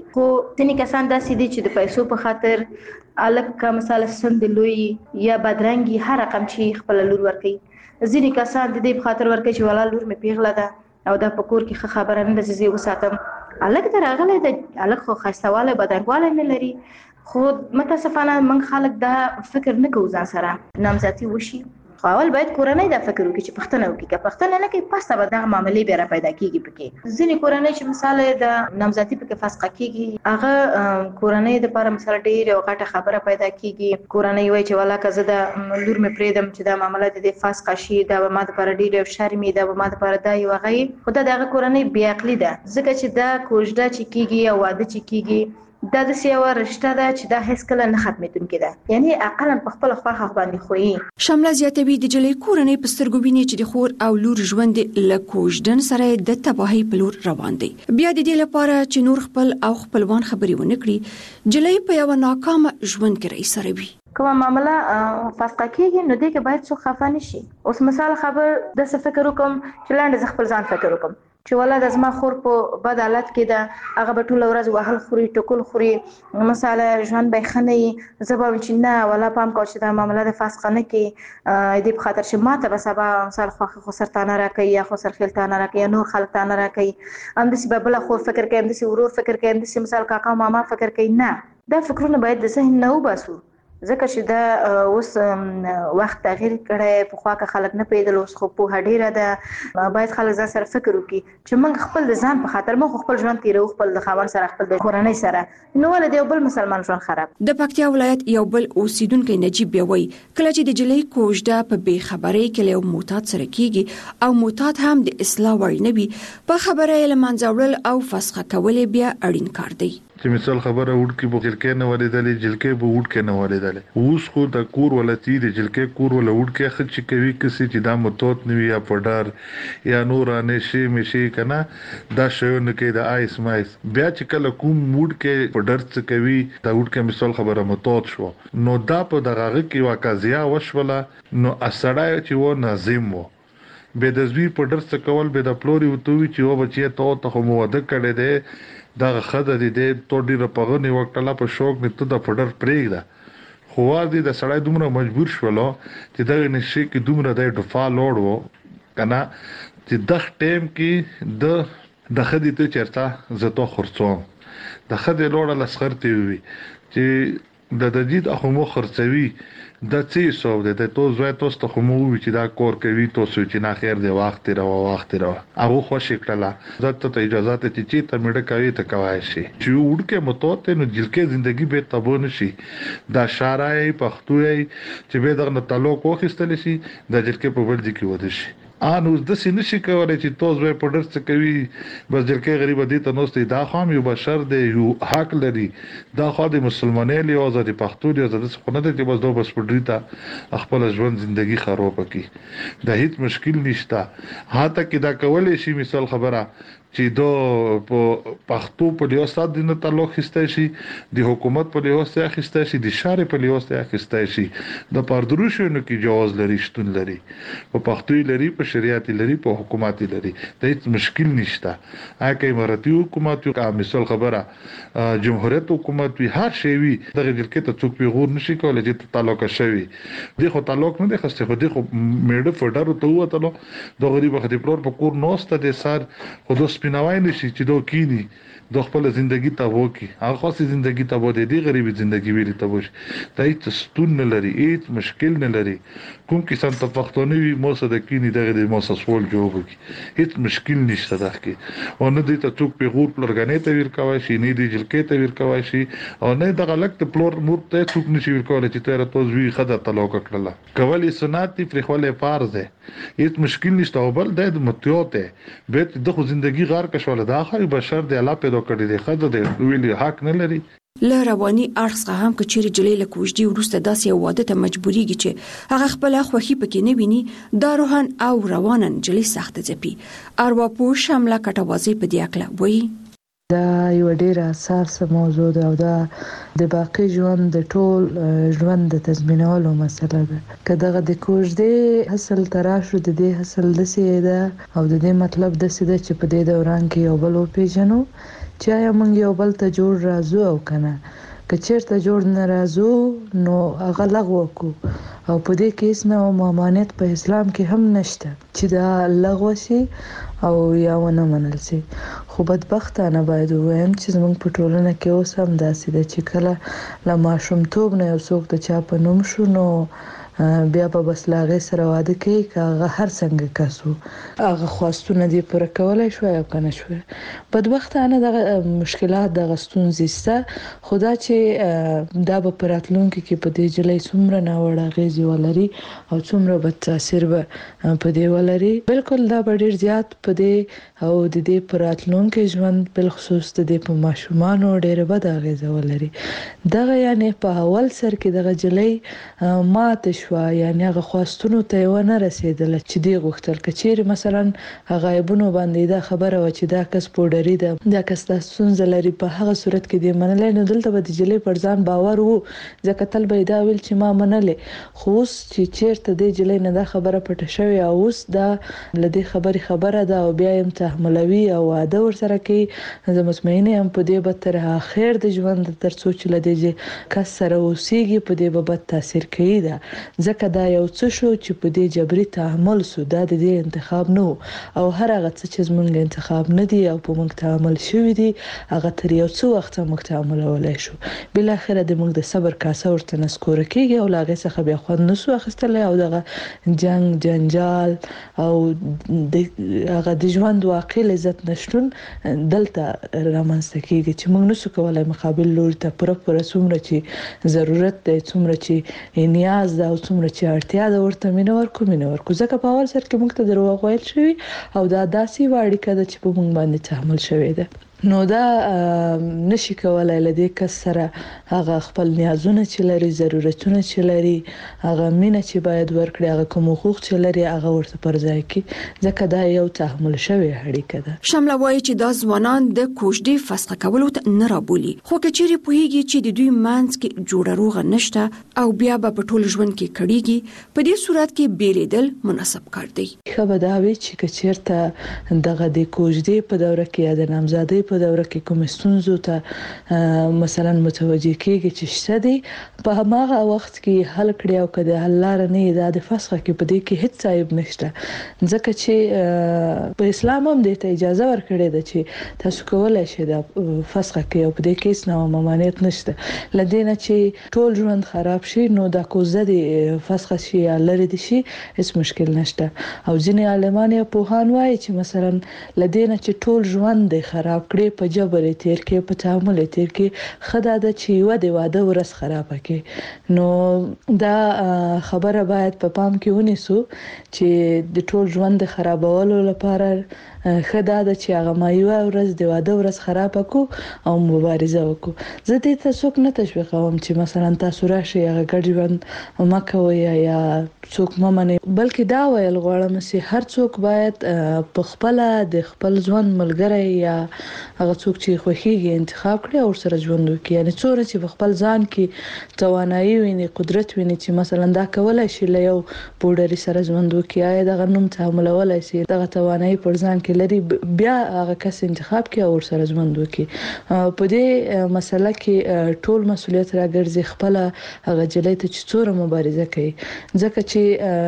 خو ځینې کسان داسې دي چې د پیسو په خاطر الک مثلا سند لوی یا بدرنګي هر رقم چې خپل لور ورکي. ځینې کسان د دې په خاطر ورکي چې ولا لور مې پیغله ده او دا په کور کې خبره نه ده چې وساتم. الک درغله د الک خو خاصواله بدنواله نه لري. خو متاسفانه من خلک دا فکر نه کوي ځان سره نامزدي وشي. خو اول باید کورنۍ دا فکر وکړي چې پښتنه وکړي، که پښتنه نه کوي پسته به دغه معاملې بیا را پیدا کیږي. پکې ځینې کورنۍ چې مثال د نامزدي پکې فسخه کیږي، هغه کورنۍ د لپاره مثال ډېر یو غټه خبره پیدا کیږي. کورنۍ وایي چې والا که زه د لور مې پرېږدم چې دا معامله د دې فسخه شي، دا به ما دپاره ډېر یو شرم وي، دا به ما دپاره دا یو هغه وي. خو دا د هغه کورنۍ بې عقلي ده، ځکه چې دا کوژده چې کیږي او واده چې کیږي دا د سیاوه رشته ده چې دا هیڅ کله نه ختمېدونکې ده، یعنی عقلا په خپل خواخ باندې خوې. شمله زیاتوي د جلې کورنۍ په سترګو ویني چې د خور او لور ژوند له کوژدن سره د تباهي په لور روان دی. بیا د دې لپاره چې نور خپل او خپلوان خبري ونه کړي، جلې په یو ناکام ژوند کې رئیسره وي. کومه معامله فسخه کیږي نو دې کې باید څو خفه نشي. اوس مثال خبر د څه فکر وکم چې لاندې ز خپل ځان فکر وکم چې ولا د زما خور په بد حالت کې ده، هغه به ټول ورځ وهل خوري ټکول خوري، مثلا ژوند به خنې زبا چې نه ولا پام کو چې دا معامله د فسخه نه کې دې په خاطر چې ماته به سبا مثال خو سرتانه راکې یا خو سرخیلتانه راکې یا نور خلک تانه راکې، هم دې به بل خور فکر کوي، هم دې ورور فکر کوي، هم دې مثال کاکا ماما فکر کوي. نه، دا فکرونه باید د ذهن نه وباسو، ځکه چې دا اوس وخت تغییر کړی. په خوا کې خلک نه پیدل، اوس خو په ډیره ده. باید خلک ځان سره فکر وکړي چې موږ خپل د ځان په خاطر موږ خپل ژوند تیرو، خپل د خاوند سره، خپل د کورنۍ سره، نو ولې د یو بل مسلمان ژوند خراب. د پکتیا ولایت یو بل اوسیدونکو نجیب بیوي کله چې د جلې کوژده په بې خبرۍ کې له معتاد سره کیږي او معتاد هم د اصلاح وړ نه وي، په خبره یې لمنځه وړل او فسخه کول بیا اړین کار دی. چې مثال خبره وډ کې په جلکې نه ولیدلې، جلکې به وډ کې نه ولیدلې. اوس خو د کور ولتی د جلکې کور ول وډ کې خچ کوي کسي چې دا متوت نوي یا پډار یا نورانه شي مشي کنه دا شونه کې د آیس مایس بیا چې کله کوم موډ کې پډر څه کوي دا وډ کې مثال خبره متوت شو نو دا په دغه کې واقعیا وشوله نو اسړای چې و ناظم وو به د زوی پډر څه کول به د پلوري وتوي چې و بچي ته مو وده کړي دي دا خدای دې ته ډیره پغنی وکړه په شوق نه ته د پډر پرېږده. خو دې د سړی دومره مجبور شولو چې دا نشي کې دومره د ډفا لوړ وو کنه چې د ټیم کې د خدای ته چرته زته خرڅوم د خدای لوړ لسخرتي وي چې د دې د اخمو خرڅوي د څه سو د تو زوی توسته خمو چې دا کور کوي تو سو چې نه خیر دی وخت را هغه خوشی کړه زته ته اجازه ته چې ته مړ کوي ته کوي شي چې وړکه متوته نو جلکه ژوندۍ به تبو نشي دا شارای پښتوي چې به دغه تعلق وخستل شي د جلکه په ورځ کې ود شي ان اوس د سینې شي کولای چې توز به پډر څه کوي بس جلکه غریب دي ته نوستي دا خام یو بشر دی یو حق لري دا خو د مسلمانۍ له آزاد پښتو دی آزاد څخه نه دی چې بس دوه بس پډری ته خپل ژوند ژوندۍ خراب کړي دا هیڅ مشکل نشته هاته کې دا کولای شي مثال خبره چې دو په پښتو په لیاست د تعلق خسته شي د حکومت په لیاست خسته شي د شارع په لیاست خسته شي د پردروشونو کې جواز لري شتون لري په پښتو لري په شریعت لري په حکومت لري د هیڅ مشکل نشته هغه اماراتي حکومت او مثال خبره جمهوریت حکومت وی هر شی وی دغه جلکې ته څوک پیغور نشي کولای چې تعلق شوی دی خو تعلق نه دی خسته خو دی خو میډه فډر ته وته د غریب خدي پلور په کور نوسته د سر خو سپیناوای نشي چې دوه کینی د خپل ژوندۍ ته وکی هغه خاصه ژوندۍ ته بده دی غریبي ژوندۍ ویل ته وش ته هیڅ ستون نه لري هیڅ مشکل نه لري کوم کسان ته پښتوني وي موسه د کینی دغه موسه سوال جواب کی هیڅ مشکل نشته ده کې او نه دي ته څوک پیغور پلرګنې ته ویل کوي شي نه دي جلکې ته ویل کوي شي او نه د غلط پلور مور ته څوک نشي ویل کوي چې تر توز وی خدای تعلق کړل کولی سنت فری خپل فرض ده هیڅ مشکل نشته او بل د متیوته به د ژوندۍ غار کښول د اخر بشر د الله پیدا کړی دی خدای د ویلي حق نه لري له رواني اړخ هم کچېری جلې له کوژدي ورسته داسې واده ته مجبوريږي چې هغه خپل خوخي پکې نه ویني دا روحان او روانن جلې سخت ځپي ارواپوه شمله کټوازي په دی اکله وایي دا یو ډیر اساسه موضوع ده او دا د باقی ژوند د ټول ژوند د تضمینولو مسله ده که دغه د کوژدې حاصل تراشو د دې حاصل د سیده او د دې مطلب د سیده چې په دې دوران کې یو بل پیژنو چې موږ یو بل ته جوړ راځو او کنه که چیرته جوړ نه راځو نو هغه لغوه کو او په دې کې هیڅ نه ممانعت په اسلام کې هم نشته چې دا لغوه شي او یا ونه منل شي. خو بدبختانه باید ووایم چې زموږ په ټولنه کې اوس هم داسې ده چې کله له ماشومتوب نه یو څوک د چا په نوم شو نو بیا په بس لاغې سره واده کوي که هغه هر څنګه کسو هغه خواستونه دې پوره کولای شو یا کنه شو. بدبختانه د مشکلات د غستونزې سته خدا چې دا به پراتلونکو کې په دې جلې څومره ناوړه غېږي ولري او څومره بد تاثیر به په دې ولري. بالکل دا به ډیر زیات په دې او د دې پراتلونکو ژوند بل خصوص د دې په ماشومان ډیر بد غېږي ولري. دغه یعنی په اول سر کې دغه جلې ماته شو یعنی هغه خواستونو ته ونه رسیدل چې دی غوښتل کچېر مثلا غایبونو باندې دا خبره و چې دا کس پوډری ده دا کس تاسو لري په هغه صورت کې دی منل نه دلته به د جلې پر ځان باور وو ځکه تل به دا ویل چې ما منلې خو اوس چې چیرته دی جلې نه دا خبره پټه شوی او اوس دا لدی خبره ده او بیا هم تحملوي او واده ورسره کوي. زه مطمئنه یم په دې به تر اخر د ژوند تر څو چې لدی کس سره اوسېږي په دې به بد تاثیر کوي. دا ځکه دا یو څه شو چې په دې جبري تحمل سو دا د دې انتخاب نه او هر هغه څه چې زمونږ انتخاب نه دی او په موږ تعامل شوی دی هغه تر یو څو وخت موږ تعامل ولای شو بل اخره د موږ د صبر کاسه ورته نسکور کیږي او لاغه څخه بیا خو نسو اخستل او دغه جنگ جنجال او هغه د ژوند واقع لذت نشټون دلته رامنځته کیږي چې موږ نسو کولای مقابل لور ته پوره څومره چې ضرورت دی څومره چې نیاز ده او څومره چې اړتیا ده ورته مینه ورکو ځکه په اول سر کې موږ ته دروغ ویل شوی او دا داسې واړی کده چې په موږ باندې تحمل شوی ده. نو دا نشي کولای لدې کس سره هغه خپل نیازونه چې لري ضرورتونه چې لري هغه مینه چې باید ورکړي هغه کوم حقوق چې لري هغه ورته پر ځای کړي ځکه دا یو تحمل شوی اړیکه ده. شامله وایي چې دا ځوانان د کوژدې فسخ کولو ته نه رابولي خو کچېری پوهیږي چې د دوی منځ کې جوړه روغه نشته او بیا به په ټول ژوند کې کړيږي په دې صورت کې بیلیدل مناسب کار دی. خبر دا وی چې کچېرته دغه د کوژدې په دوره کې یا د نامزادۍ په دوره کې کوم ستونزو ته مثلا متوجه کېږي چې شته دي په هغه وخت کې حل کړی او کده حل لار نه دا د فسخ کې په دې کې هیڅ عیب نشته ځکه چې په اسلام هم د اجازه ورکړې ده چې تاسو کولای شئ د فسخ کې او په دې کې هیڅ نه ممانعت نشته لدینه چې ټول ژوند خراب شي نو د کوزه د فسخ شي یا لري دي شي هیڅ مشکل نشته او ځینې عالمان یا پوهان وایي چې مثلا لدینه چې ټول ژوند خراب کړي په جبر تیر کې په تعامل تیر کې خدای د چې واده ورس خراب کړي نو دا خبره باید په پام کې ونیسو چې د ټول ژوند خرابولو لپاره خدای د چې هغه مایو ورځ د واده ورځ خراب کو او مبارزه وکړو. زه دې ته څوک نه تشویقوم چې مثلا تاسو راشي هغه ګډ ژوند مکوي یا څوک ممنه بلکې دا ویل غواړم چې هر څوک باید په خپل د خپل ژوند ملګری یا هغه څوک چې خوښیږي انتخاب کړي او سره ژوند وکړي یعنی څوره چې په خپل ځان کې توانایي ویني قدرت ویني چې مثلا دا کولای شي له یو پوډری سره ژوند وکړي دا غنوم تعامل ولای شي دغه توانایي پر ځان کې لري بیا هغه کس انتخاب کړي او سره ژوند وکړي. په دې مسله کې ټول مسولیت راګرځي خپل هغه جلې ته چې څوره مبارزه کوي ځکه چې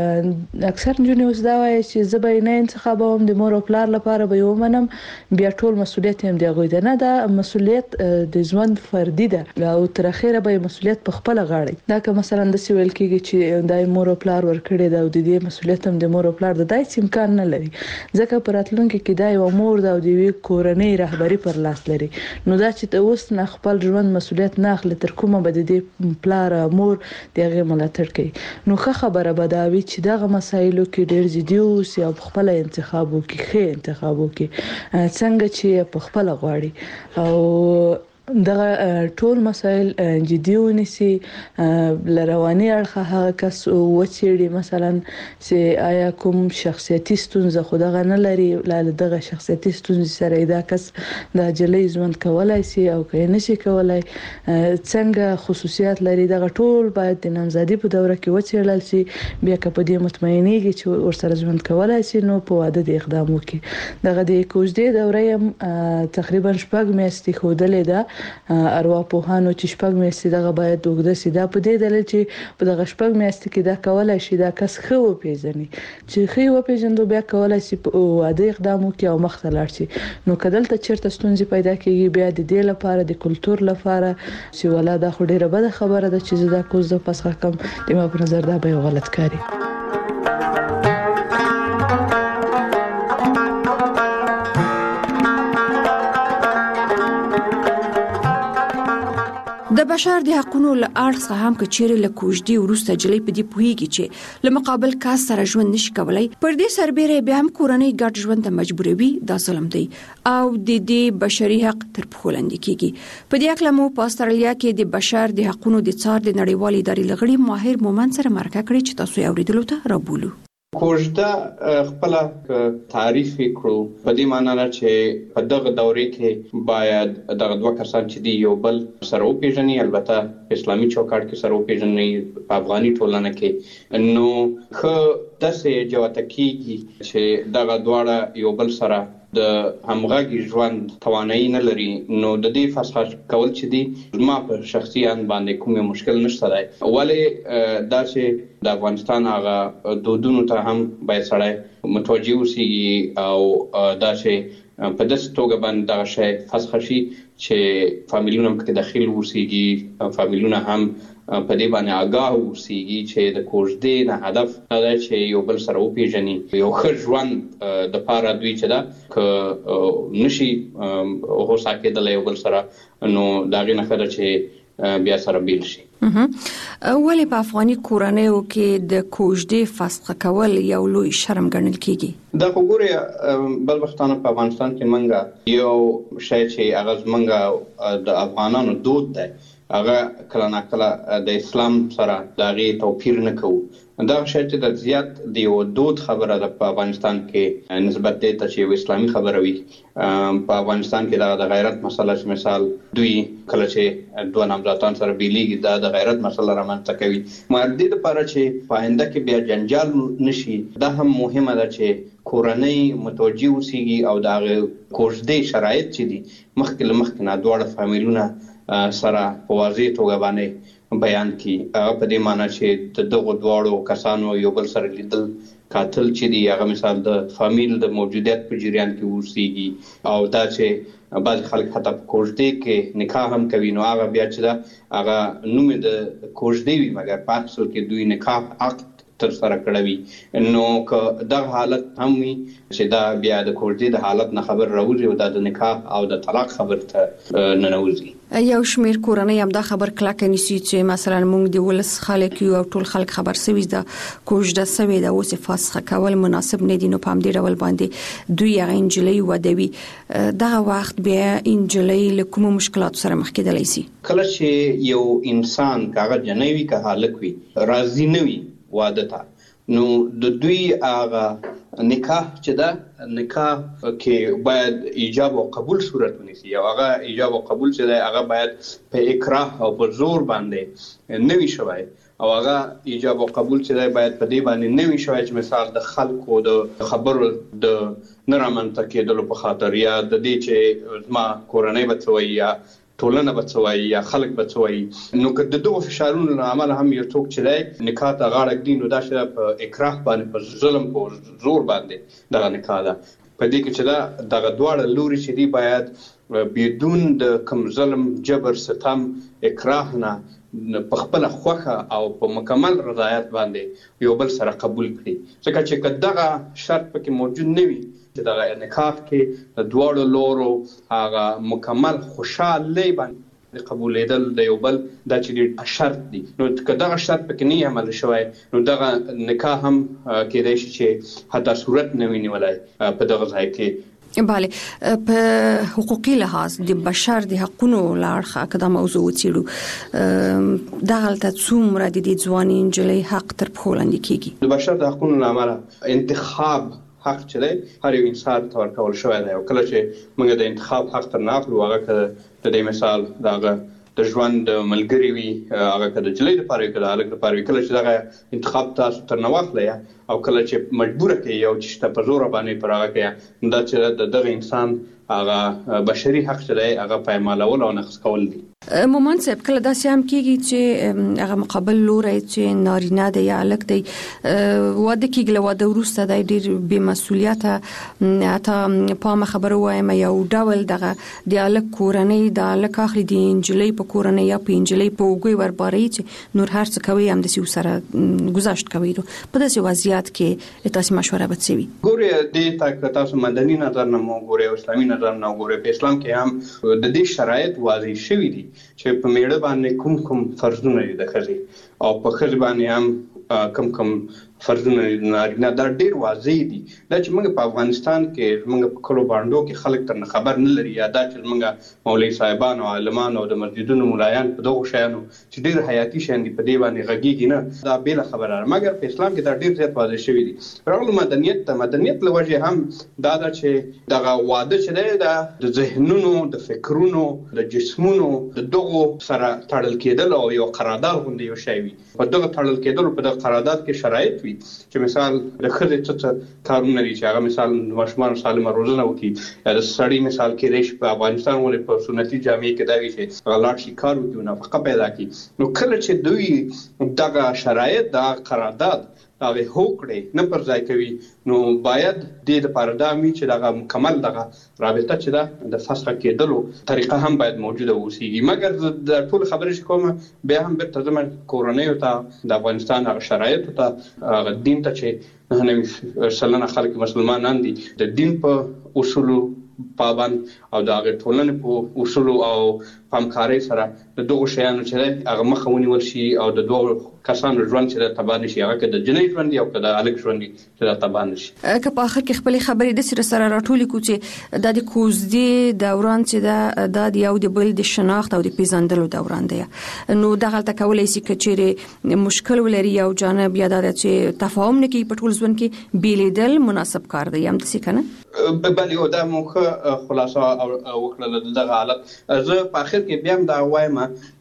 اکثر جنې اوس دا وایي چې زه به نه انتخابوم د مور او پلار لپاره به ومنم بیا ټول مسولیت هم دی غوډه نه دا مسولیت د ژوند فردي ده او تر اخره به مسولیت په خپل غاړه دا که مثلا د سویل کېږي چې د مور او پلار ورکړي دا او د دې مسولیت هم د مور او پلار د دای امکان نه لري ځکه پراتلونکو کې دا یو مور دا د وی کورنۍ رهبری پر لاس لري نو دا چې ته اوس نه خپل ژوند مسولیت نه اخلي تر کومه به د پلار مور دغه ملاتړ کوي نو خبره به دا وی چې دغه مسایلو کې ډیر جدي اوسي او خپل انتخاب وکړي څنګه چې په خپل غواړي او دغه ټول مسایل جدي ونیسي، لرواني اړخه هغه کس وڅېړي مثلا چې آیا کوم شخصیتي ستونزه خو دغه نه لري، دغه شخصیتي ستونزې سره دا کس د جلۍ ژوند کولای شي او که نشي کولای، څنګه خصوصیات لري، دغه ټول باید د نامزادي په دوره کې وڅېړل شي. بیا که په دې مطمئنېږي چې ورسره ژوند کولای شي نو په واده د اقدام وکړي. دغه د کوژدې دوره تقریبا 6 میاشتې ښودلې ده ارواپوهانو چې 6 میاشتې دغه باید اوږده شي. دا په دې دلیل چې په دغه 6 میاشتې کې دا کولای شي دا کس ښه وپېژني، چې ښه وپېژندو بیا کولای شي په واده اقدام وکړي او مخ ته لاړ شي. نو که دلته چېرته ستونزې پیدا کېږي بیا د دې لپاره د کلتور لپاره چې ولا دا خو ډېره بده خبره ده چې زه دا کوژده فسخه کړم، د ما په نظر دا به یو غلط کاري. د بشر د حقوقو له اړخ څخه هم کچېرې له کوژدې وروسته جلۍ په دې پوهیږي چې له مقابل کس سره ژوند نشي کولای، پر دې سربېره بیا هم کورنۍ ګډ ژوند ته مجبوروي، دا ظلم دی او د دې بشري حق تر پښو لاندې کیږي. په دې اړه مو په استرالیا کې د بشر د حقوقو د څار د نړیوالې ادارې لغړي ماهر مومن سره مرکه کړې چې تاسو یې اوریدلو ته رابولو. کوژده خپل تعریف کړو په دې معنی نه چې په دغه دورې کې باید دغه دوه کسان چې دی یو بل سره وپېژني، البته اسلامي چوکاټ کې سره وپېژني، په افغاني ټولنه کې نو خو داسې جوته کیږي چې دغه دواړه یو بل سره د همغږي ژوند توانایي نه لري. نو د دې فسخه کول چې دی ما په شخصي ان باندې کوم مشکل نشته دی، ولی دا چې د افغانستان هغه دودونو ته هم باید سړی متوجه اوسي او دا چې په داسې توګه باندې دغه شی فسخه شي چې فامیلونه هم پکې داخل اوسيږي، فامیلونه هم په دې باندې آگاه اوسيږي چې د کوژدې نه هدف دا چې یو بل سره وپېژني، یو ښه ژوند د پاره دوی چې دا که نشي هوسا کېدلی یو بل سره نو دا غي نه خبره چې بیا سره بیل شي. ولې په افغاني کورنیو کې د کوژدې فسخه کول یو لوی شرم ګڼل کیږي؟ دا وګورئ بل وختانه په افغانستان کې منګه یو شی چې هغه منګه د افغانانو دود دی، هغه کله نه کله د اسلام سره دغه توپیر نه کوو. دا شی چې د زیات د یو دود خبره ده په افغانستان کې نسبت دی ته چې یو اسلامي خبره وي. په افغانستان کې د غیرت مسله چې مثال دوی کله چې دوه نامزادان سره بیلیږي دا د غیرت مسله رامنځته کوي. مردي لپاره چې پاینده کې بیا جنجال نشي، دا هم مهمه ده چې کورنۍ متوجه اوسيږي او د کوژدې شرایط چې دي مخکې نه دواړه فامیلونه سره په واضح توګه باندې بیان کی. په دې معنی چې دغه دواړو کسانو یو بل سره لیدل قاتل چې دی هغه مثال د فامیل د موجودیت په جریان کې اوسيږي او دا چې بعض خلک حتی په کوژدې کې نکاح هم کوي نو هغه بیا چې دا هغه نوم د کوژدې وي مګر په اصل کې دوی نکاح عقد تر سره کړوي. نو که دا حالت هم وي چې دا بیا د کوژدې د حالت نه خبر راوځي او د نکاح او د طلاق خبر ته نه نوځي. یو شمیر کورنۍ هم دا خبر کلک نیسي چې مثلا موږ د ولس خلک یو ټول خلک خبر سوي دا کوژده سوي دا اوس فسخه کول مناسب نه دي، نو په همدې ډول باندې دوی هغه انجلۍ ودوي. دغه وخت بیا انجلۍ له کوم مشکلات سره مخ کېدلی شي؟ کله چې یو انسان کاغه جنوي که هالک وي راضي نه وي واده ته نو د دوی هغه نکاح چې دا نکاح کې باید ایجاب او قبول صورت ونیسي او هغه ایجاب او قبول چې دا هغه باید په اکراه او په زور باندې نه وي شوی او هغه ایجاب او قبول چې دا باید په دې باندې نه وي شوی چې مثال د خلکو د خبرو د نرامنځته کېدلو په خاطر یا د دې چې ما کورنۍ بچوي یا ټولنه بچوي یا خلک بچوي. نو که د دوه فشارونو عمل هم یو څوک چې نکاح ته غاړه ږدي نو دا چې په اکراه باندې په ظلم په زور باندې دغه نکاح ده. په دې کې چې دغه دواړه لوري چې دی باید بدون د کوم ظلم جبر ستم اکراه نه په خپل خوخه او په مکمل رضایت باندې یو بل سره قبول کړي. ځکه چې دغه شرط پکې موجود نه وي چې دغه نکاح کې د دواړو لورو هغه مکمل خوشاله باندې قبولېدل د یو بل د چې شرط دي. نو که دغه شرط پکې نه عمل شوی نو دغه نکاح هم کېدای شي چې حتی صورت نه ویني ولای په دغه ځای کې. bale په حقوقي لحاظ د بشر د حقوقو لارخه کدا موضوع وڅېړو دا غلطه څومره د دې ځواني انجلۍ حق تر پخولاندې کیږي د بشر د حقوقو لامل انتخاب حق چې دی هر یو انسان ته ورکول شوی دی او کله چې موږ د انتخاب حق تر نه اخلو هغه د دې مثال دغه د ژوند ملګری وي هغه کله جلې لپاره کله الګ لپاره کله چې دغه انتخاب تاسو تر نه واخلئ او کله چې مجبور کړي یو چې په زور باندې پراغه کوي دا چې دغه انسان هغه بشري حق دی هغه پایمالول او نقص کول دي. مومن صاحب کله داسې هم کیږي چې هغه مقابل لوري چې نارینه دی یا الګ دی واده کیږي واده ورسته دی ډیر بې مسؤلیته اته په خبرو وایم یو ډول دغه د الګ کورنۍ د الګ اخلي د انجلۍ په کورنۍ یا په انجلۍ په وګي ورباري چې نور هر څه کوي هم د سیو سره گذاشت کوي په داسې وضعیت کې تاسو مشوره وڅوي ګوره د تاسو مدني نظر نه مو ګوره اسلامي نظر نه ګوره په اسلام کې هم د دې شرایط واضح شوی دي چې په میړه باندې کوم فرضونه دي د ښځې او په ښځې باندې هم کوم فرضونه نارینه دا ډیر واضح دي دا چې موږ په افغانستان کې موږ په کلو باندې کې خلک تر خبر نه لري یا دا چې موږ مولوی صاحبان او عالمان او د مسجدونو مولایان په دغه شیانو چې ډیر حیاتي شین دي په دې باندې غږیږي نه دا بیل خبره مګر په اسلام کې دا ډیر زیات واضح شوی دي راغلو مدنیت لوجه هم دا چې دغه واده چې دی دا د ذهنونو د فکرونو د جسمونو د دغه سره تړل کېدل او یو قرارداد غوندي یو شی وي په دغه تړل کېدل په دغه قرارداد کې شرایط وي چې مثال د ښځې څه کارونه دي چې هغه مثال د ماشومان سالمه روزنه وکړي یا د سړي مثال کې ریش په افغانستان ولې په سنتي جامع کې دا وي چې هغه لاړ شي کار وکړي نفقه پیدا کړي نو کله چې دوی دغه شرایط د قرارداد هغه هوکړي نه پر ځای کوي نو باید د لپاره دا می چې دغه مکمل دغه رابطه چې دا د فسخ کېدلو طریقه هم باید موجوده اوسېږي مګر د ټول خبرې چې کومه بیا هم به ترجمه کورنۍ ته د افغانستان هغه شرایط ته دین ته چې 90% خلک مسلمانان دي د دین په اصولو پابند او د هغه ټولنې په اصول او همکارۍ سره د دغه شیانو چې هغه مخه ونیول شي او د دوه کسانو ژوند چې د تبان شي هغه د جنۍ ژوند او د الګ ژوند چې د تبان شي. که په اخر کې خپل خبرې د سره راټولې کو چې د کوزدي دوران چې د یو د بل د شناخت او د پیژندلو دوران دی نو دغه تکولای شي کچېره مشکل ولري او جانب یا د چې تفاهم نه کوي په ټول ژوند کې بیلیدل مناسب کار دی هم څه کنه بل یو د موخه خلاصه وکړه دغه حالت زه په اخر کې بیا دا وایم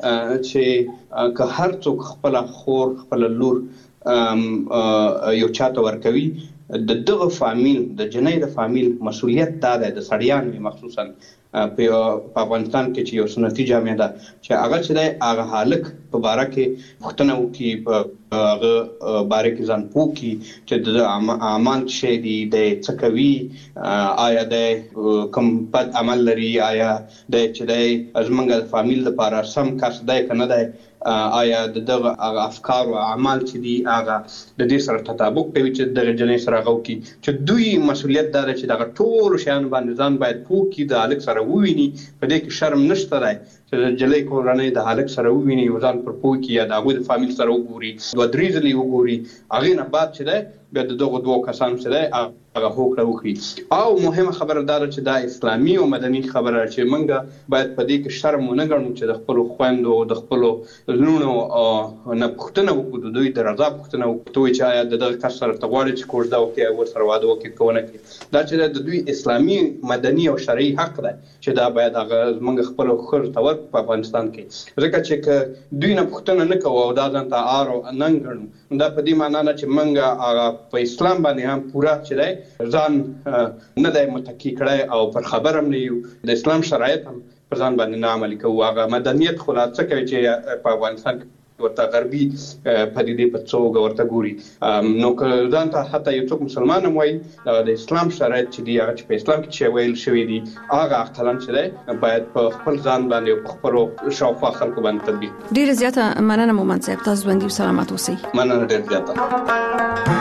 چې که هر څوک خپل خور خپل لور یو چاته ورکوي د دغه فامیل د جنۍ د فامیل مسولیت دا ده د سړیانو مخصوصا په افغانستان کې چې یو سنتي جامع ده چې هغه چې د هغه حالک په باره کې پوښتنه وکړي په هغه باره کې ځان پوښتي چې د اعمال شي دي د څه کوي آیا د کوم بد عمل لري آیا د چې د ازمنګ فامیل لپاره سم کس دی کنه دی آیا دغه افکار او اعمال چې دي هغه د دې سره تطابق کوي چې د جنۍ سره غو کی چې دوی مسولیت دار چې دغه ټول شیان باندې ځان باید پوکي د الک سره وویني په دې کې شرم نشته دی چې د جلې کورنۍ د الک سره وویني ځان پر پوکي یا د هغه فامیل سره وګوري دوه درې ځلې وګوري هغه نه بعد چې دی بیا دغه دوه کسان سره هغه هوکړه وکړي او مهمه خبره دا چې دا اسلامي او مدني خبره چې موږ باید په دې کې شرم ونه ګڼو چې د خپل خويندو د خپل لونو نه پښتنه وکړو دوی د رضا پښتنه وکړو چې آیا دغه کس سره تغواړي چې کوژدا وکړي او سره واده وکړي کوونه کې دا چې د دوی اسلامي مدني او شرعي حق دی چې دا باید هغه موږ خپل خور تور په افغانستان کې ځکه چې دوی نه پښتنه نه کوو او دا ځانته آرو نن ګڼو دا په دې معنی نه چې موږ هغه په اسلام باندې هم پورا چې دی ځان نه دی متکی کړی او پر خبر هم نه یو د اسلام شرایط هم پر ځان باندې نه عملي کوو هغه مدنیت خلاصه کوي چې په افغانستان کې ورته غربي پدیدې په څوګه ورته ګوري نو که ځان ته حتی یو څوک مسلمان هم وایي د اسلام شرایط چې دی هغه چې په اسلام کې چې ویل شوی دی هغه عقلاً چې دی باید په خپل ځان باندې او په خپلو شاوخوا خلکو باندې تطبیق ډېره زیاته مننه مومن صاحب تاسو باندې سلامات اوسئ مننه ډېر زیاته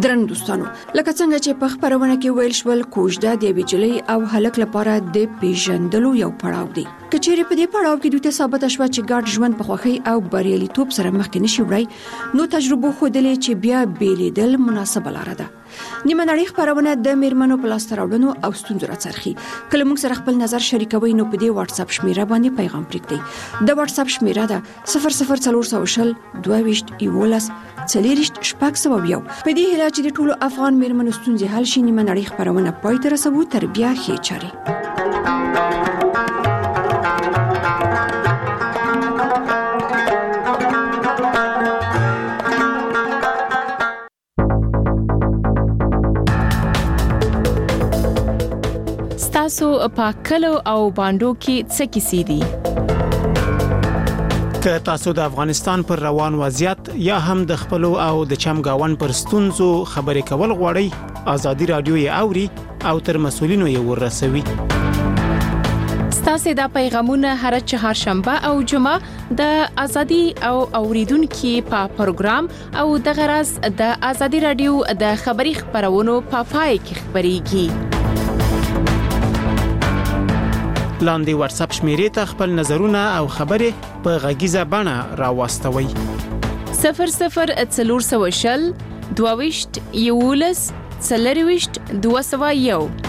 درنو دوستانو لکه څنګه چې په خبرونه کې ویل شول کوژده د بجلی او هلک لپاره د پیژندلو یو پړاو دی کچېرې په دې پړاو کې دوی ته ثابت شوه چې ګډ ژوند په خوښۍ او بریالیتوب سره مخکې نشي وړي نو تجربه ښودلې چې بیا بیلیدل مناسبه لاره ده نیمه نړۍ خبرونه د میرمنو په لاس راوړنو او ستونزو راڅرخي کله موږ سره خپل نظر شریکوي نو په دې واتس اپ شمیره باندې پیغام پرېږدئ د واتس اپ شمیره ده 00400 22 11 40 شپږ سوه یو په دې هیله چې د ټولو افغان میرمنو ستونزې حل شي نیمه نړۍ خبرونه پای ته رسوو تر بیا ښې چارې تاسو په کلو او باندو کې څه کیسې دي که تاسو د افغانستان پر روان وضعیت یا هم د خپل او د چمګاون پر ستونزو خبرې کول غواړئ ازادي رادیو یې اوري او تر مسولینو یې ورسوي ستاسو د پیغامونه هر چهارشنبه او جمعه د ازادي او اوریدونکو په پروګرام او د غرض د ازادي رادیو د خبري خبرونو په پای کې خبريږي لاندې واتس اپ شمیرې ته خپل نظرونه او خبرې په غږیزه بڼه راوستوي 00 22 11 201